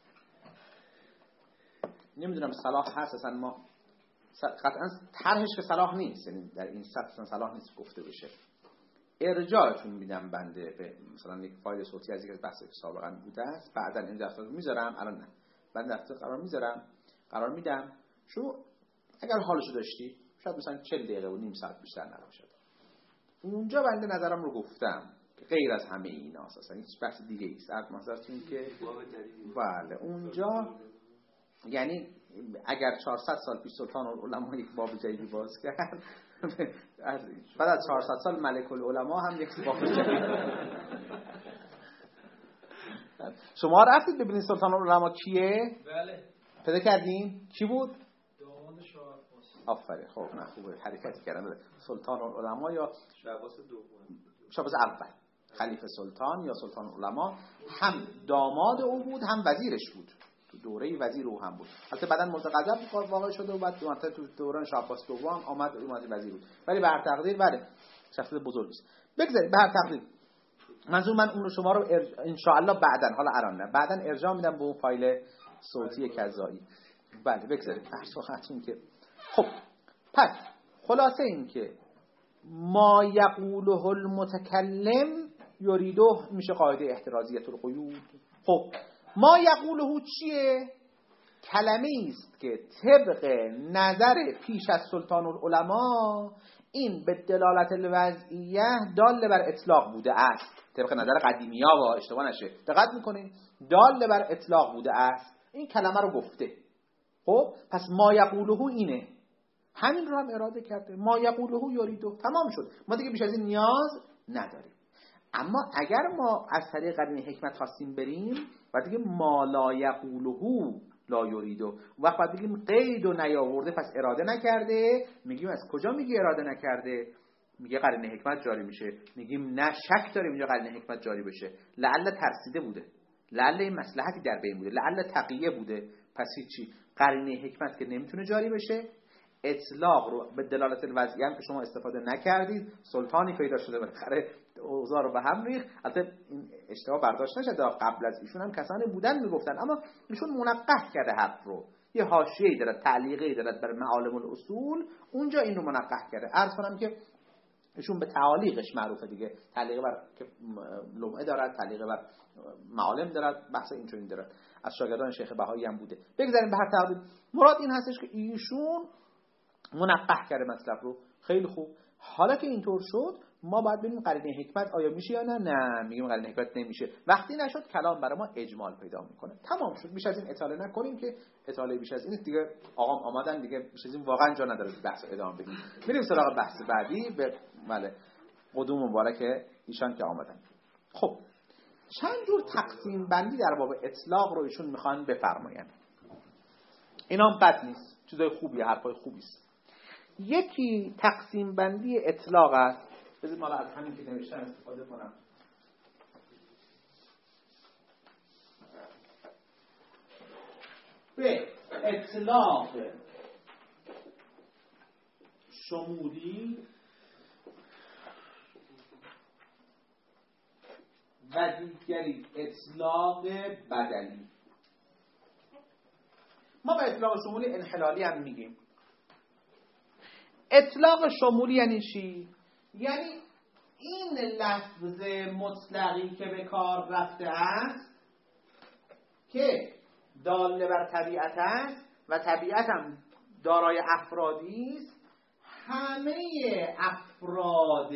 نمیدونم صلاح هست اصلا، ما قطعا طرحش که صلاح نیست، یعنی در این سطح صلاح نیست گفته بشه. ارجاعتون میدم بنده به مثلا یک فایل صوتی از یک از بحثی که سابقا بوده است، بعدا این دفتر رو میذارم، الان نه، بعد دفتر قرار میدم. شو اگر حالشو داشتی شاید مثلا 40 دقیقه و نیم ساعت بیشتر نباشه. اونجا بنده نظرم رو گفتم که غیر از همه ایناست، اصلا هیچ بحث دیگه ایست. عرض منظرتون که بله اونجا یعنی اگر 400 سال پیش سلطان العلماء یک باب جدیدی باز کرد، بعد از 400 سال ملک العلماء هم یک باب جدید. شما رفتید ببینید سلطان العلماء کیه؟ بله. پیدا کردین؟ کی بود؟ داماد شاه عباس. آفرین. خب نه خوبه حرکت کردن. سلطان العلماء یا شاه عباس دوم. شاه عباس اول. خلیفه سلطان یا سلطان العلماء هم داماد او بود هم وزیرش بود. تو دوره وزیر او هم بود. البته بعداً متقدم واقع شده و بعد دوباره تو دوران شاه عباس دوم اومد وزیر بود. ولی به هر تقدیر بله شخصیت بزرگی است. بگذارید به هر تقدیر منظور من اون رو شما رو ان شاء الله بعداً، حالا الان نه، بعداً ارجاع میدم به اون فایل صوتی کذایی. بله بگذارید بحث وقتون که خب پس خلاصه این که ما یقوله المتکلم یریده میشه قاعده احترازیت القیود. خب ما یقوله چیه؟ کلمه است که طبق نظر پیش از سلطان العلماء این به دلالت الوضعیه دال بر اطلاق بوده است. طبق نظر قدیمیا و اشتباه نشه دقت میکنین، دال بر اطلاق بوده است. این کلمه رو گفته. خب پس ما یقوله اینه، همین رو هم اراده کرده. ما یقوله یریده، تمام شد، ما دیگه بیش از این نیاز نداریم. اما اگر ما از طریق قرینه حکمت خواستیم بریم و دیگه ما لا یقوله لا یریده، وقت بعد بگیم قید و نیاورده پس اراده نکرده، میگیم از کجا میگی اراده نکرده؟ میگه قرینه حکمت جاری میشه. میگیم نه شک داریم اینجا قرینه حکمت جاری بشه، لعل ترسیده بوده، لعل این مصلحتی در بین بوده، لعل تقیه بوده. پس هیچی، قرینه حکمت که نمیتونه جاری بشه، اطلاق رو به دلالت الوضعیه هم که شما استفاده نکردید، سلطانی پیدا شده بالاخره اوضاع رو به هم ریخت. البته این اشتباه برداشت نشه، قبل از ایشون هم کسانی بودن میگفتن، اما ایشون منقح کرده حرف رو، یه حاشیه‌ای داره، تعلیقی داره بر معالم الاصول، اونجا این رو منقح کرده. عرض کنم که ایشون به تعلیقش معروفه دیگه، تعلیق بر که لمعه دارد، تعلیق بر معالم دارد، بحث اینجوری دارد، از شاگردان شیخ بهایی هم بوده. بگذاریم به هر تقدیر مراد این هستش که ایشون منقح کرده مطلب رو. خیلی خوب، حالا که اینطور شد ما باید ببینیم قرینه حکمت آیا میشه یا نه. نه میگیم قرینه حکمت نمیشه. وقتی نشد کلام برای ما اجمال پیدا میکنه. تمام شد، بیش از این اطاله نکنیم که اطاله بیش از این دیگه آقام آمدن دیگه، بیش از این واقعا جا نداره بحث ادامه بدیم. میریم سراغ بحث بعدی به بله قدوم مبارک ایشان که آمدن. خب چند جور تقسیم بندی در باب اطلاق رو ایشون میخوان بفرمایند. اینا هم بد نیست، چیزای خوبیه، حرفای خوبی است. یکی تقسیم بندی اطلاق است. بذارید ما از همین که نوشتم استفاده کنم. به اطلاق شمولی و دیگری اطلاق بدلی. ما به اطلاق شمولی انحلالی هم میگیم. اطلاق شمولی یعنی چی؟ یعنی این لفظ مطلقی که به کار رفته است که دال بر طبیعت است و طبیعت هم دارای افرادی است، همه افراد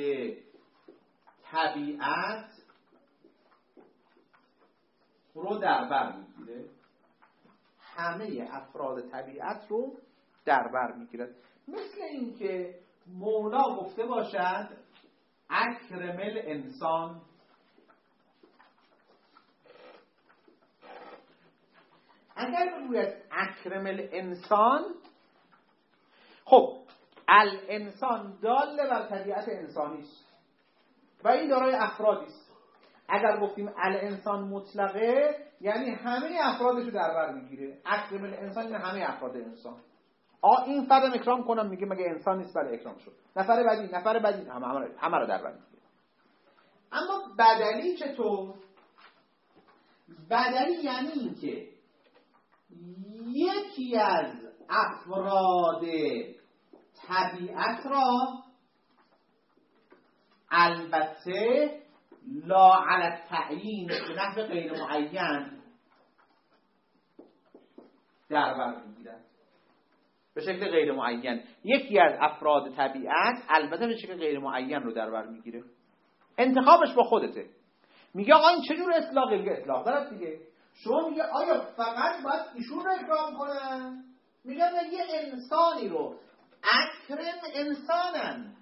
طبیعت رو در بر میگیره. همه افراد طبیعت رو در بر میگیرد. مثل این که مولا گفته باشد اکرم الانسان، اگر بگوید اکرم الانسان، خب الانسان دال بر طبیعت انسانی است و این دارای افرادی است. اگر گفتیم الانسان مطلقه یعنی همه افرادش رو در بر میگیره. اکرم الانسان یعنی همه افراد انسان. این فردم اکرام کنم، میگه مگه انسان نیست؟ بله اکرام شد. نفر بعدی همه رو در بر میگیره. اما بدلی چطور؟ بدلی یعنی این که یکی از افراد طبیعت را البته لا علی التعیین به نحو غیر معین در بر میگیرد. به شکل غیر معین یکی از افراد طبیعت البته به شکل غیر معین رو در بر میگیره. انتخابش با خودته. میگه آقا این چجور اطلاقه؟ میگه اطلاق دارد دیگه. شما میگه آیا فقط باید ایشون رو اکرام کنن؟ میگه یه انسانی رو اکرم انسانن.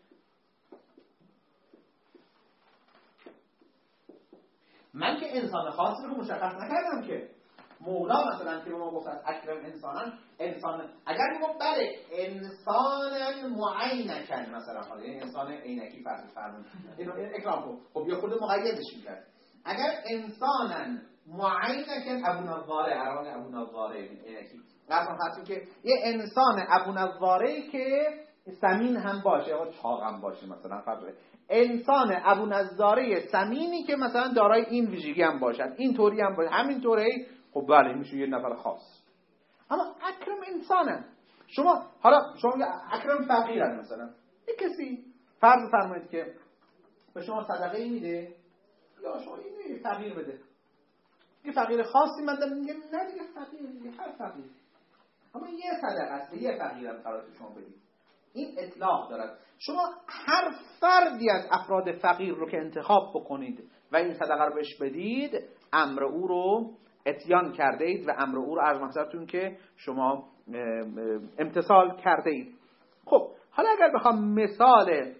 من که انسان خاصی رو مشخص نکردم که. مولا مثلا که ما گفت از اکرم انسانن، انسان اگر میگم بله انسان معینکن مثلا، حالا انسان عینکی فرض فرمون اینو اکرام کن، خب یه خود مقیدش میکرد. اگر انسانن معینکن ابو نظاره، اران ابو نظاره عینکی مثلا فرض که یه انسان ابو نظاره که سمین هم باشه یا چاق هم باشه مثلا فرض انسان ابو نظاره سمینی که مثلا دارای این ویژگی هم باشد، این طوری هم باشه، همین طوری، خب بله میشه یه نفر خاص. اما اکرم انسانن. شما اکرم فقیرن مثلا، یک کسی فرض فرمایید که به شما صدقه میده یا شما اینو فقیر بده، یه فقیر خاصی من میگه نه دیگه فقیر دیگه هر فقیر، اما یه صدقه است یه فقیرم قرار شما بدید. این اطلاق دارد. شما هر فردی از افراد فقیر رو که انتخاب بکنید و این صدقه رو بهش بدید، امر او رو اتیان کرده اید و امر او رو عرض محضرتون که شما امتثال کرده اید. خب حالا اگر بخوام مثال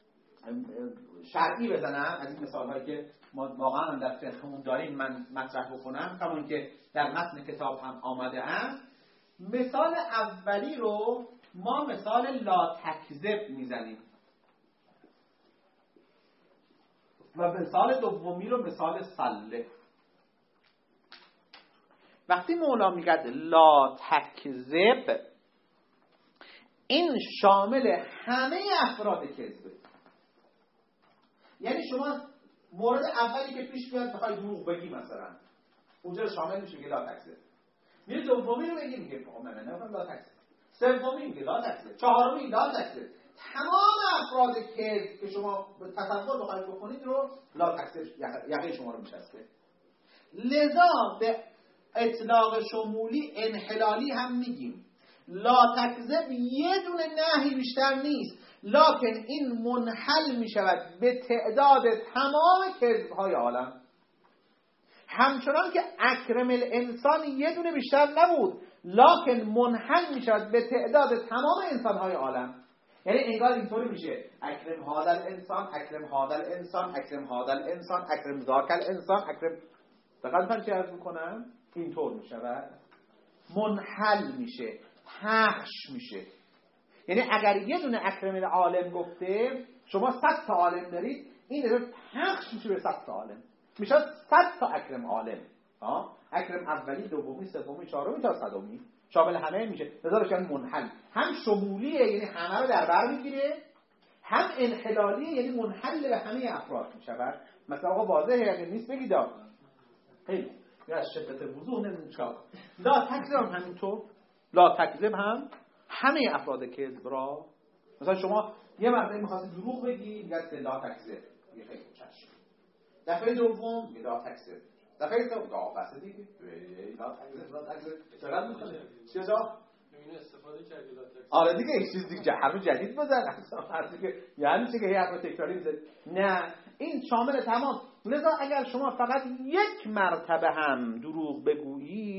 شرعی بزنم از این مثال هایی که ما واقعا در فقهمون داریم من مطرح بکنم، همون که در متن کتاب هم آمده است. مثال اولی رو ما مثال لا تکذب میزنیم و مثال دومی رو مثال صله. وقتی مولا میگه لا تکذب، این شامل همه افراد کذبه. یعنی شما مورد اولی که پیش میاد بخوای دروغ بگی مثلا، اونجا شامل میشه که لا تکذب. میره دومی رو بگی میگه نه لا تکذب، سومی میگه لا تکذب، چهارمی لا تکذب. تمام افراد کذب که شما به تصور بخواید بکنید رو لا تکذب یقه شما رو میشسته. لذا به اطلاق شمولی انحلالی هم میگیم. لا تکذب یه دونه نهی بیشتر نیست، لکن این منحل میشود به تعداد تمام کذب‌های عالم. همچنان که اکرم الانسان یه دونه بیشتر نبود، لکن منحل میشود به تعداد تمام انسان‌های عالم. یعنی انگار اینطوری میشه اکرم هذا الانسان، اکرم هذا الانسان، اکرم هذا الانسان، اکرم ذاک الانسان، اکرم. دقیقاً من چی عرض میکنم؟ اینطور میشود، منحل میشه، پخش میشه. یعنی اگر یه دونه اکرم العالم گفته، شما 100 تا عالم دارید، این داره پخش میشه به 100 تا عالم، میشه 100 تا اکرم عالم. اکرم اولی، دومی، سومی، چهارمی تا صدمی شامل همه میشه. لذا بهش منحل، هم شمولیه یعنی همه رو در بر میگیره، هم انحلالیه یعنی منحل به همه افراد میشود. مثلا آقا واضحه، اگه نیست بگید خیلی یا از شدت وضوح نمیشه. لا تکذب هم همینطور، لا تکذب هم همه افراد کذب را. مثلا شما یه مرتبه می‌خواستید دروغ بگی، میگید لا تکذب، یه خیلی چشم. دفعه دوم میگه لا تکذب، دفعه سوم بس دیگه لا تکذب چقدر می‌خواد چرا اینو استفاده کردی لا تکذب. آره دیگه یه چیز دیگه حرف جدید بزن اصلا دیگه، یعنی چه که یه حرف تکراری بزن. نه، این شامل تمام. لذا اگر شما فقط یک مرتبه هم دروغ بگویی،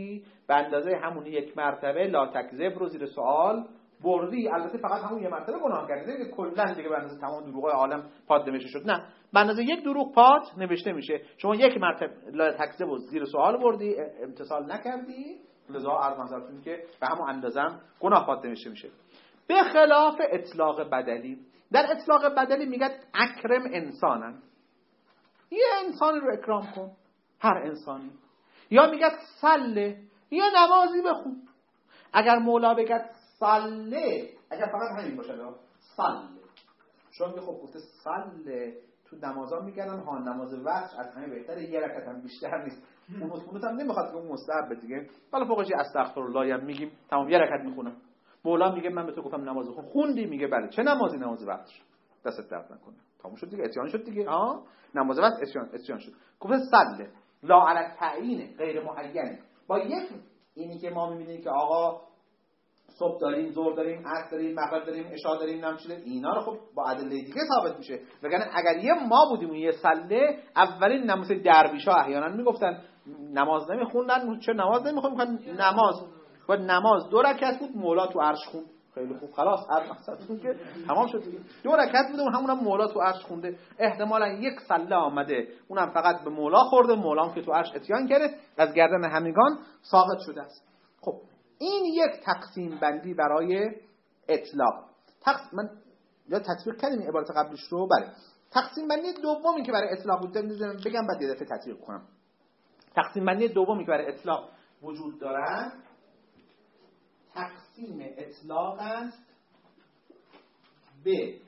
به اندازه همون یک مرتبه لا تکذب رو زیر سوال بردی. البته فقط همون یک مرتبه گناه کردی، نه که کلا دیگه به اندازه تمام دروغ‌های عالم پاد نوشته شد، نه، به اندازه یک دروغ پاد نوشته میشه. شما یک مرتبه لا تکذب رو زیر سوال بردی، امتثال نکردی، لذا عرض نظرتون که به همون اندازه گناه پاد نوشته میشه. به خلاف اطلاق بدلی. در اطلاق بدلی میگه اکرم انسانن، یه انسانی رو اکرام کن، هر انسانی. یا میگه صله، یه نمازی بخون. اگر مولا بگه صله، اگر فقط همین باشه صله، شما میگه خب گفته صله، تو نمازا میگن ها نماز وقت از همه بهتره، یه رکعت هم بیشتر نیست. اون هم نمیخواد که اون مستحب دیگه، حالا فوقش استغفرالله هم میگیم، تمام یه رکعت میخونم. مولا میگه من به تو گفتم نماز بخون، خوندی؟ میگه بله. چه نمازی؟ نماز وقتش. دستت درد نکنه، تموم شد دیگه، اتیان شد دیگه. نماز وقت اتیان شد. گفته صله لا علی تعیین، غیر معین. با یک اینی که ما میبینیم که آقا صبح داریم، ظهر داریم، عصر داریم، مغرب داریم، عشاء داریم، نمیشه اینا رو خب با ادله دیگه ثابت میشه. وگرنه اگر یه ما بودیم یه صله، اولین نماز درویشا احیانا میگفتن نماز نمیخوندن، چه نماز نمیخوندن؟ نماز 2 رکعت بود، مولا تو عرش خوند. خیلی خوب، خلاص هر مقصدتون که تمام شد دیگه. 2 رکعت بود و همونم مولا تو عرش خونده. احتمالاً یک صله آمده، اونم فقط به مولا خورده، مولا که تو عرش اتیان کرده، از گردن همگان ساقط شده است. خب این یک تقسیم بندی برای اطلاق. من یا تطبیق کردیم این عبارت قبلش رو. بله، تقسیم بندی دومی که برای اطلاق بود بگم بعد یه دفعه تطبیق کنم. تقسیم بندی دومی که برای اطلاق وجود دارد تقسیم اطلاق است به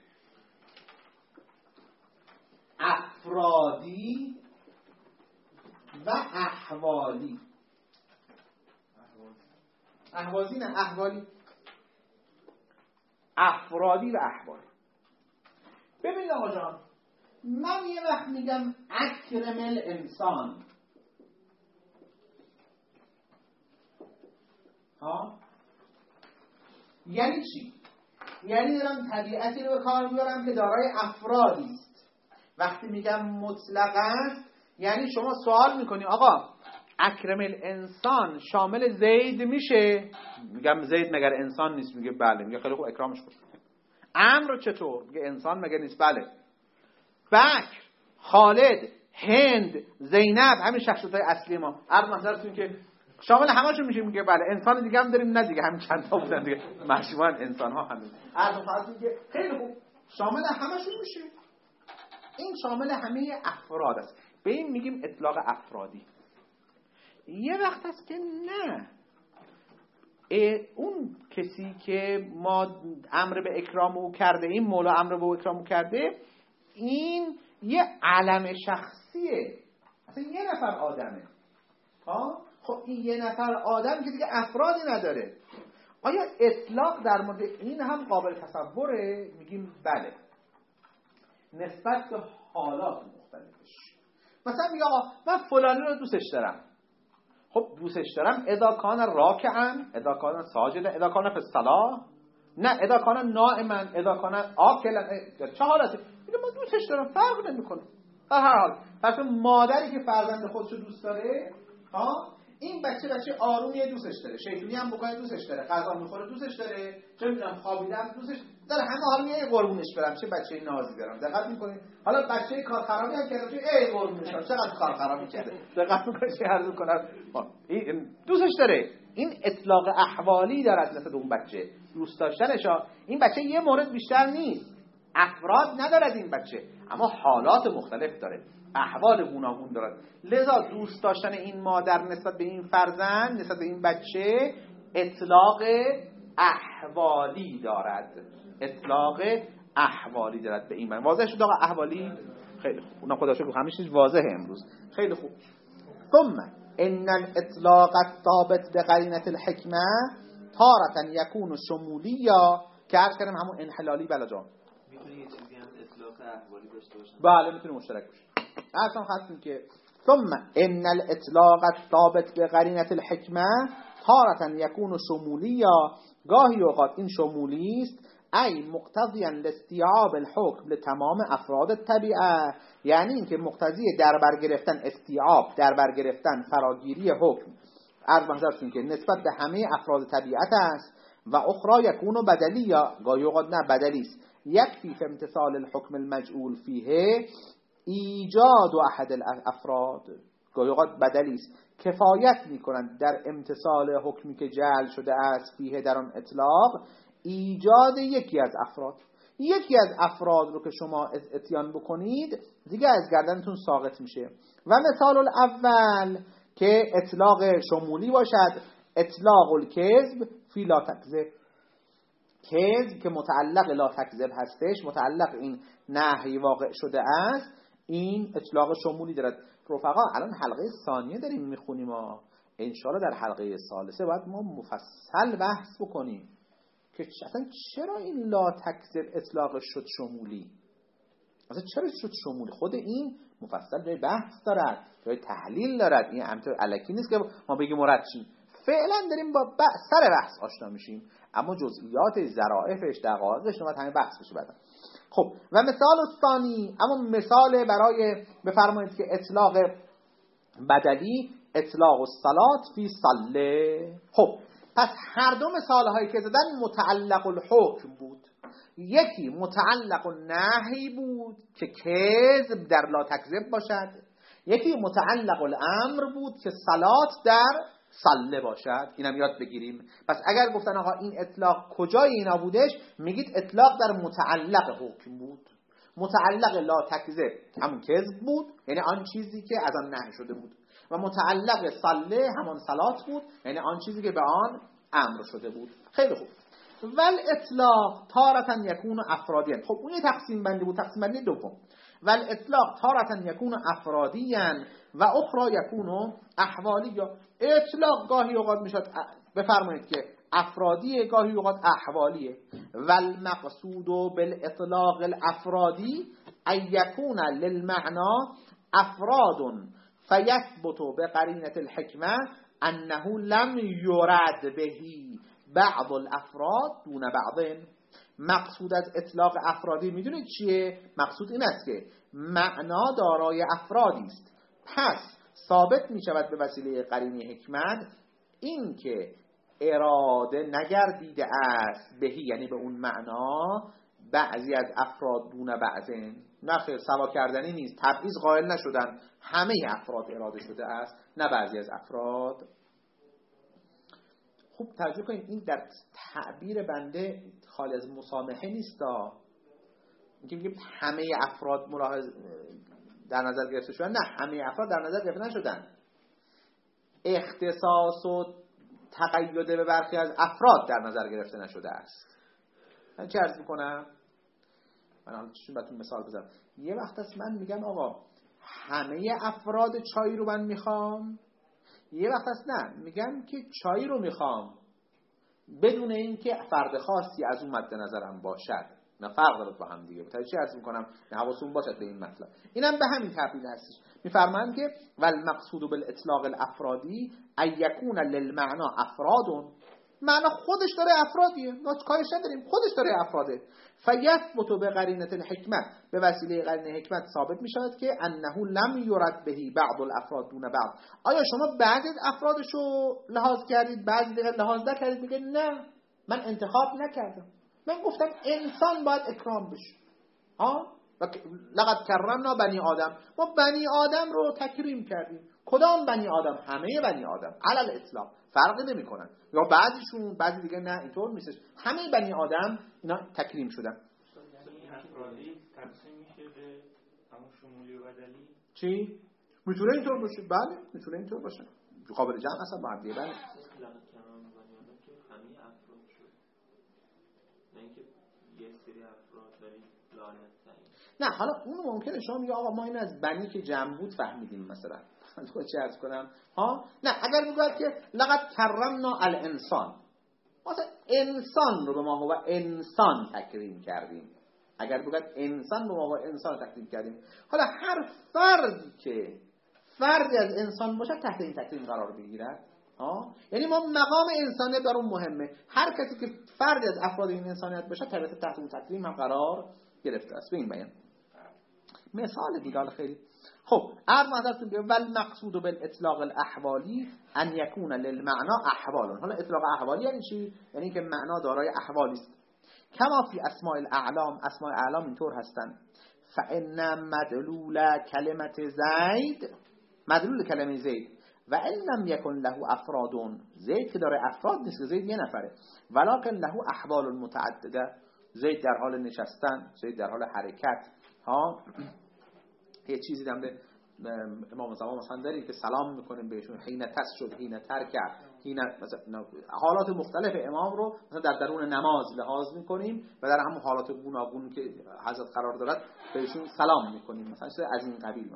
افرادی و احوالی. احوالی نه، احوالی. افرادی و احوالی. ببینید آقا جان، من یه وقت میگم اکرم الانسان، یعنی چی؟ یعنی دارم طبیعتی رو به کار میارم که دارای افرادی است. وقتی میگم مطلقاً یعنی شما سوال میکنی آقا اکرم الانسان شامل زید میشه؟ میگم زید مگر انسان نیست؟ میگه بله. میگه خیلی خوب، اکرامش کن. عمرو چطور؟ میگه انسان مگر نیست؟ بله. بکر، خالد، هند، زینب، همین شخصیت‌های اصلی ما. عرض نظرتون که شامل همه‌شون میشه؟ میگه بله. انسان دیگه هم داریم؟ نه دیگه، همین چند تا بودن دیگه، مجموعاً انسان‌ها همین. عرض نظرتون که خیلی خوب، شامل همه‌شون میشه. این شامل همه افراد است. به این میگیم اطلاق افرادی. یه وقت هست که نه، اون کسی که ما امر به اکرام او کرده، این مولا امر به اکرام او کرده، این یه علم شخصیه، اصلا یه نفر آدمه. خب این یه نفر آدم که دیگه افرادی نداره. آیا اطلاق در مورد این هم قابل تصوره؟ میگیم بله، نسبت به حالات مختلفش. مثلا میگه آقا من فلانی رو دوستش دارم. خب دوستش دارم اذا کان راکعا، اذا کان ساجدا، اذا کان فی الصلاه، نه اذا کان نائما، اذا کان آکلا. چه حالته؟ میگه من دوستش دارم، فرق نمیکنه. در هر حال پس مادری که فرزند خودشو دوست داره، این بچه آرومیه، دوستش داره، شیطونی هم بکنه دوستش داره، غذا میخوره دوستش داره، چه میدونم خوابیدم دوستش داره، همه حال میگه قربونش برم، چه بچه نازی دارم. دقت میکنید؟ حالا بچه کار خرابی هم کرده، ای قربونش برم چقدر کار خرابی کرده. دقت میکنید چه عرض کنم؟ این دوستش داره. این اطلاق احوالی داره نسبت اون بچه، دوست داشتنشا. این بچه یه مورد بیشتر نیست، افراد ندارد این بچه، اما حالات مختلف داره، احوال گوناگون دارد. لذا دوست داشتن این مادر نسبت به این فرزند، نسبت به این بچه، اطلاق احوالی دارد. اطلاق احوالی دارد به این معنی. واضح شد آقا احوالی؟ خیلی خوب، اونم خدا شکر همه چیز واضحه امروز. خیلی خوب. ثم ان الاطلاق الثابت بقرینه الحکمه تارة یکون شمولیا، که عرض کردم همون انحلالی. بلا جان میتونه یه چیزی هم اطلاق احوالی داشته باشه؟ بله میتونه مشترک باشه. اصلا خواستیم که ثم ان الاطلاق الثابت بقرینه الحکمه تارة یکون شمولیا، گاهی اوقات این شمولی است، ای مقتضیا لاستیعاب الحکم لتمام افراد الطبیعه، یعنی اینکه مقتضی در بر گرفتن استیعاب، در بر گرفتن فراگیری حکم عرض محضرتون که نسبت به همه افراد طبیعت است و اخرى یکون بدلی، یا گاهی اوقات نه بدلی است. یکفی فی امتثال الحکم المجعول فیه ایجاد احد الافراد، گاهی اوقات بدلی است، کفایت میکنند در امتثال حکمی که جعل شده است فیه در آن اطلاق ایجاد یکی از افراد. یکی از افراد رو که شما اتیان بکنید دیگه از گردنتون ساقط میشه. و مثال الاول که اطلاق شمولی باشد، اطلاق الکذب فی لا تکذب، کذب که متعلق لا تکذب هستش، متعلق این نهی واقع شده است، این اطلاق شمولی دارد. رفقا الان حلقه ثانیه داریم میخونیم، انشاءالله در حلقه ثالثه باید ما مفصل بحث بکنیم که اصلا چرا این لا تکذب اطلاق شد شمولی، اصلا چرا شد شمولی. خود این مفصل جای بحث دارد، جای تحلیل دارد، این همینطور الکی نیست که ما بگیم مرد شیم. فعلا داریم با سر بحث آشنا میشیم، اما جزئیاتش، ظرافش، دقایقش باید همین بحث بشه بعدا. خب و مثال ثانی، اما مثال برای بفرمایید که اطلاق بدلی اطلاق الصلاة فی صله. خب پس هر دو مثال هایی که زدن متعلق الحکم بود، یکی متعلق النهی بود که کذب در لا تکذب باشد، یکی متعلق الامر بود که صلات در صله باشد. اینم یاد بگیریم. پس اگر گفتن آقا این اطلاق کجای اینا بودش، میگید اطلاق در متعلق حکم بود. متعلق لا تکذب همون کذب بود، یعنی آن چیزی که از آن نهی شده بود، و متعلق صله همان صلات بود، یعنی آن چیزی که به آن امر شده بود. خیلی خوب. ول اطلاق تارة یکون افرادیان. خب اون یه تقسیم بندی بود، تقسیم بندی دوم. ول اطلاق تارة یکون افرادیان و اخرى یکون احوالی. یا اطلاق گاهی اوقات میشد بفرمایید که افرادیه، گاهی اوقات احوالیه. ول مقصود بالاطلاق الافرادی ان یکون للمعنى افراد فیثبت بقرینة الحکمه انه لم یرد بهی بعض الافراد دون بعض. مقصود از اطلاق افرادی میدونید چیه؟ مقصود این است که معنا دارای افرادی است، پس ثابت می شود به وسیله قرینه حکمت این که اراده نگردیده است بهی، یعنی به اون معنا، بعضی از افراد دون بعضن. نه خیر، سوا کردنی نیست، تبعیض قائل نشدن، همه افراد اراده شده است، نه بعضی از افراد. خوب توجه کنید، این در تعبیر بنده خالی از مسامحه نیستا. میگیم همه افراد ملاحظ در نظر گرفته شدن، نه، همه افراد در نظر گرفته نشدن. اختصاص و تقید به برخی از افراد در نظر گرفته نشده است. من چه عرض میکنم؟ من حالا چشون بهتون مثال بزنم. یه وقت است من میگم آقا همه افراد چای رو من میخوام، یه وقت است نه، میگم که چای رو میخوام بدون اینکه فرد خاصی از اون مد نظرم باشد. نه، فرق داره با هم دیگه. چی عرض میکنم؟ نه، حواستون باشه به این مطلب. اینم به همین تعبیر هستش. میفرمایند که والمقصود بالاطلاق الافرادی ان یکون للمعنى افراد، معنا خودش داره افرادیه، ما کارش نداریم، خودش داره افراده. فیثبت بقرینه الحکمه، به وسیله قرینه حکمت ثابت می شود که انه لم یرد بهی بعض الافراد دون بعض. آیا شما بعضی از افرادشو لحاظ کردید، بعضی دیگه لحاظ نکردید؟ میگه نه، من انتخاب نکردم، من گفتم انسان باید اکرام بشه. لقد کرمنا بنی آدم، ما بنی آدم رو تکریم کردیم. کدام بنی آدم؟ همه بنی آدم علل اطلاق، فرقی نمی کنن، یا بعضیشون، بعضی دیگه نه، اینطور نیستش، همه بنی آدم اینا تکریم شدن. یعنی افرادی تقسیم میشه به همون شمولی و بدلی؟ چی؟ میتونه اینطور باشه، بله میتونه اینطور باشه، قابل جمع اصلا با هم دیگه. بله همه افراد شد، نه اینکه یه سری افراد داریم لعنت تعیین. نه، حالا اون ممکنه شما میگه آقا ما این از بنی که جمع بود فهمیدیم مثلا. تو چه عرض کنم؟ نه، اگر میگوید که لقد کرمنا الانسان، مثلا انسان رو به ما هو انسان تکریم کردیم. اگر بگوید انسان رو ما هو انسان تکریم کردیم، حالا هر فردی که فردی از انسان باشه تحت این تکریم قرار بگیرد. یعنی ما مقام انسانیت برام مهمه، هر کسی که فردی از افراد این انسانیت باشه تحت اون تکریم هم قرار گرفته است. به این بیان مثال دیگه خیلی خب عرض حضرتون که ول مقصود بالاطلاق الاحوالی ان یکون للمعنا احوال. حالا اطلاق احوالی یعنی چی؟ یعنی که معنا دارای احوالی است. کما فی اسماء الاعلام، اسماء اعلام اینطور هستند. فان مدلول کلمه زید، مدلول کلمه زید و ان لم یکن له افراد، زید که داره افراد نیست، زید یه نفره، ولکن له احوال متعدده، زید در حال نشستن، زید در حال حرکت. ها یه چیزی دم به امام زمان مثلا داریم که سلام میکنیم بهشون، حین تسجد، حین ترکع، حین مثلا حالات مختلف امام رو مثلا در درون نماز لحاظ میکنیم و در همون حالات گوناگون که حضرت قرار دارد بهشون سلام میکنیم. مثلا چیز از این قبیل،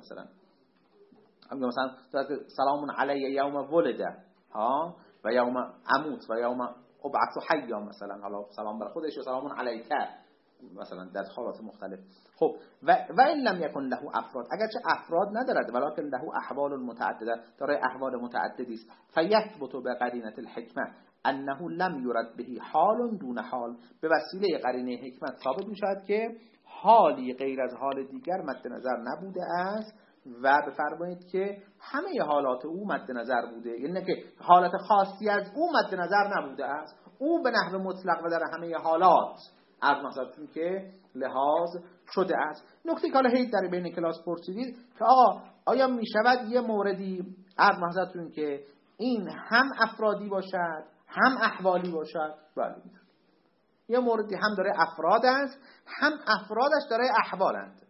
مثلا سلام علی یوم ولده ها و یوم اموت و یوم ابعث حیا، مثلا حالا سلام بر خودش و سلام علیک مثلا در حالات مختلف. خب و این لم یکن له افراد، اگرچه افراد ندارد ولکن له احوال متعدده، دارای احوال متعددی است. فیثبت بقرینه الحکمه انه لم یرد به حال دون حال، به وسیله قرینه حکمت ثابت میشود که حالی غیر از حال دیگر مد نظر نبوده است و بفرمایید که همه حالات او مد نظر بوده، یعنی که حالت خاصی از او مد نظر نبوده است، او به نحو مطلق و در همه حالات از مثلا که لحاظ شده است. نکته که حالا هیچ در بین کلاس پرسیدید که آقا آیا می شود یه موردی از محضرتون که این هم افرادی باشد هم احوالی باشد؟ بله، یه موردی هم داره افراد است هم افرادش داره احوالند،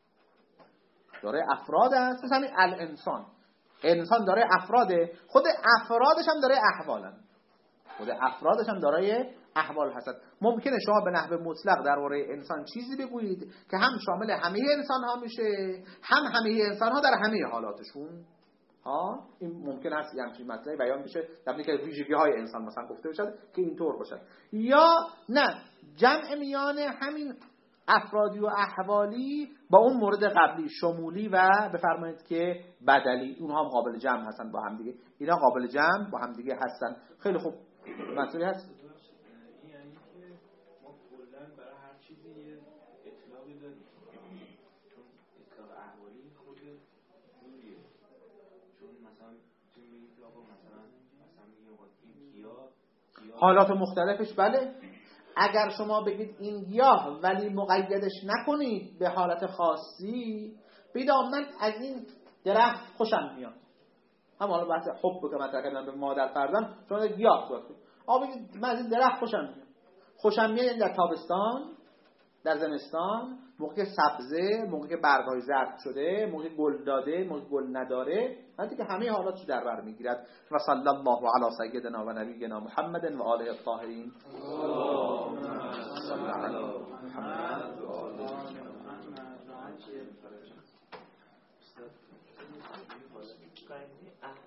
داره افراد است. مثلا الانسان، انسان داره افراده، خود افرادش هم داره احوالند، خود افرادش هم دارای احوال هستند. ممکنه شما به نحو مطلق درباره انسان چیزی بگویید که هم شامل همه انسان ها میشه، هم همه انسان ها در همه حالاتشون. ها این ممکن است یه همچین مطلبی بیان بشه در اینکه ویژگی های انسان مثلا گفته بشه که اینطور باشه، یا نه جمع میان همین افرادی و احوالی با اون مورد قبلی شمولی و بفرمایید که بدلی، اونها هم قابل جمع هستن با هم دیگه، اینا قابل جمع با هم دیگه هستن. خیلی خوب، مطلبی هست؟ این یعنی که ما کلاً برای هر چیزی یه اطلاقی داریم، چون اطلاق احوالی خود جوریه، چون مثلا تو میگی که آقا مثلا میگیم این گیاه حالات مختلفش، بله. اگر شما بگید این گیاه ولی مقیدش نکنید به حالت خاصی، بگید من از این درخت خوشم میاد، هم حالا بحث حب که مطرح کردم به مادر فرزند، شما گیاه صحبت کنید، بگید من از این درخت خوشم میاد. خوشم میاد یعنی در تابستان، در زمستان، موقع سبزه، موقع که برگ‌های زرد شده، موقع گل داده، موقع گل نداره، حتی که همه حالاتش در بر میگیرد. و صلی الله علی سیدنا و نبینا محمد و آله الطاهرین. اللهم صل علی محمد و آله محمد.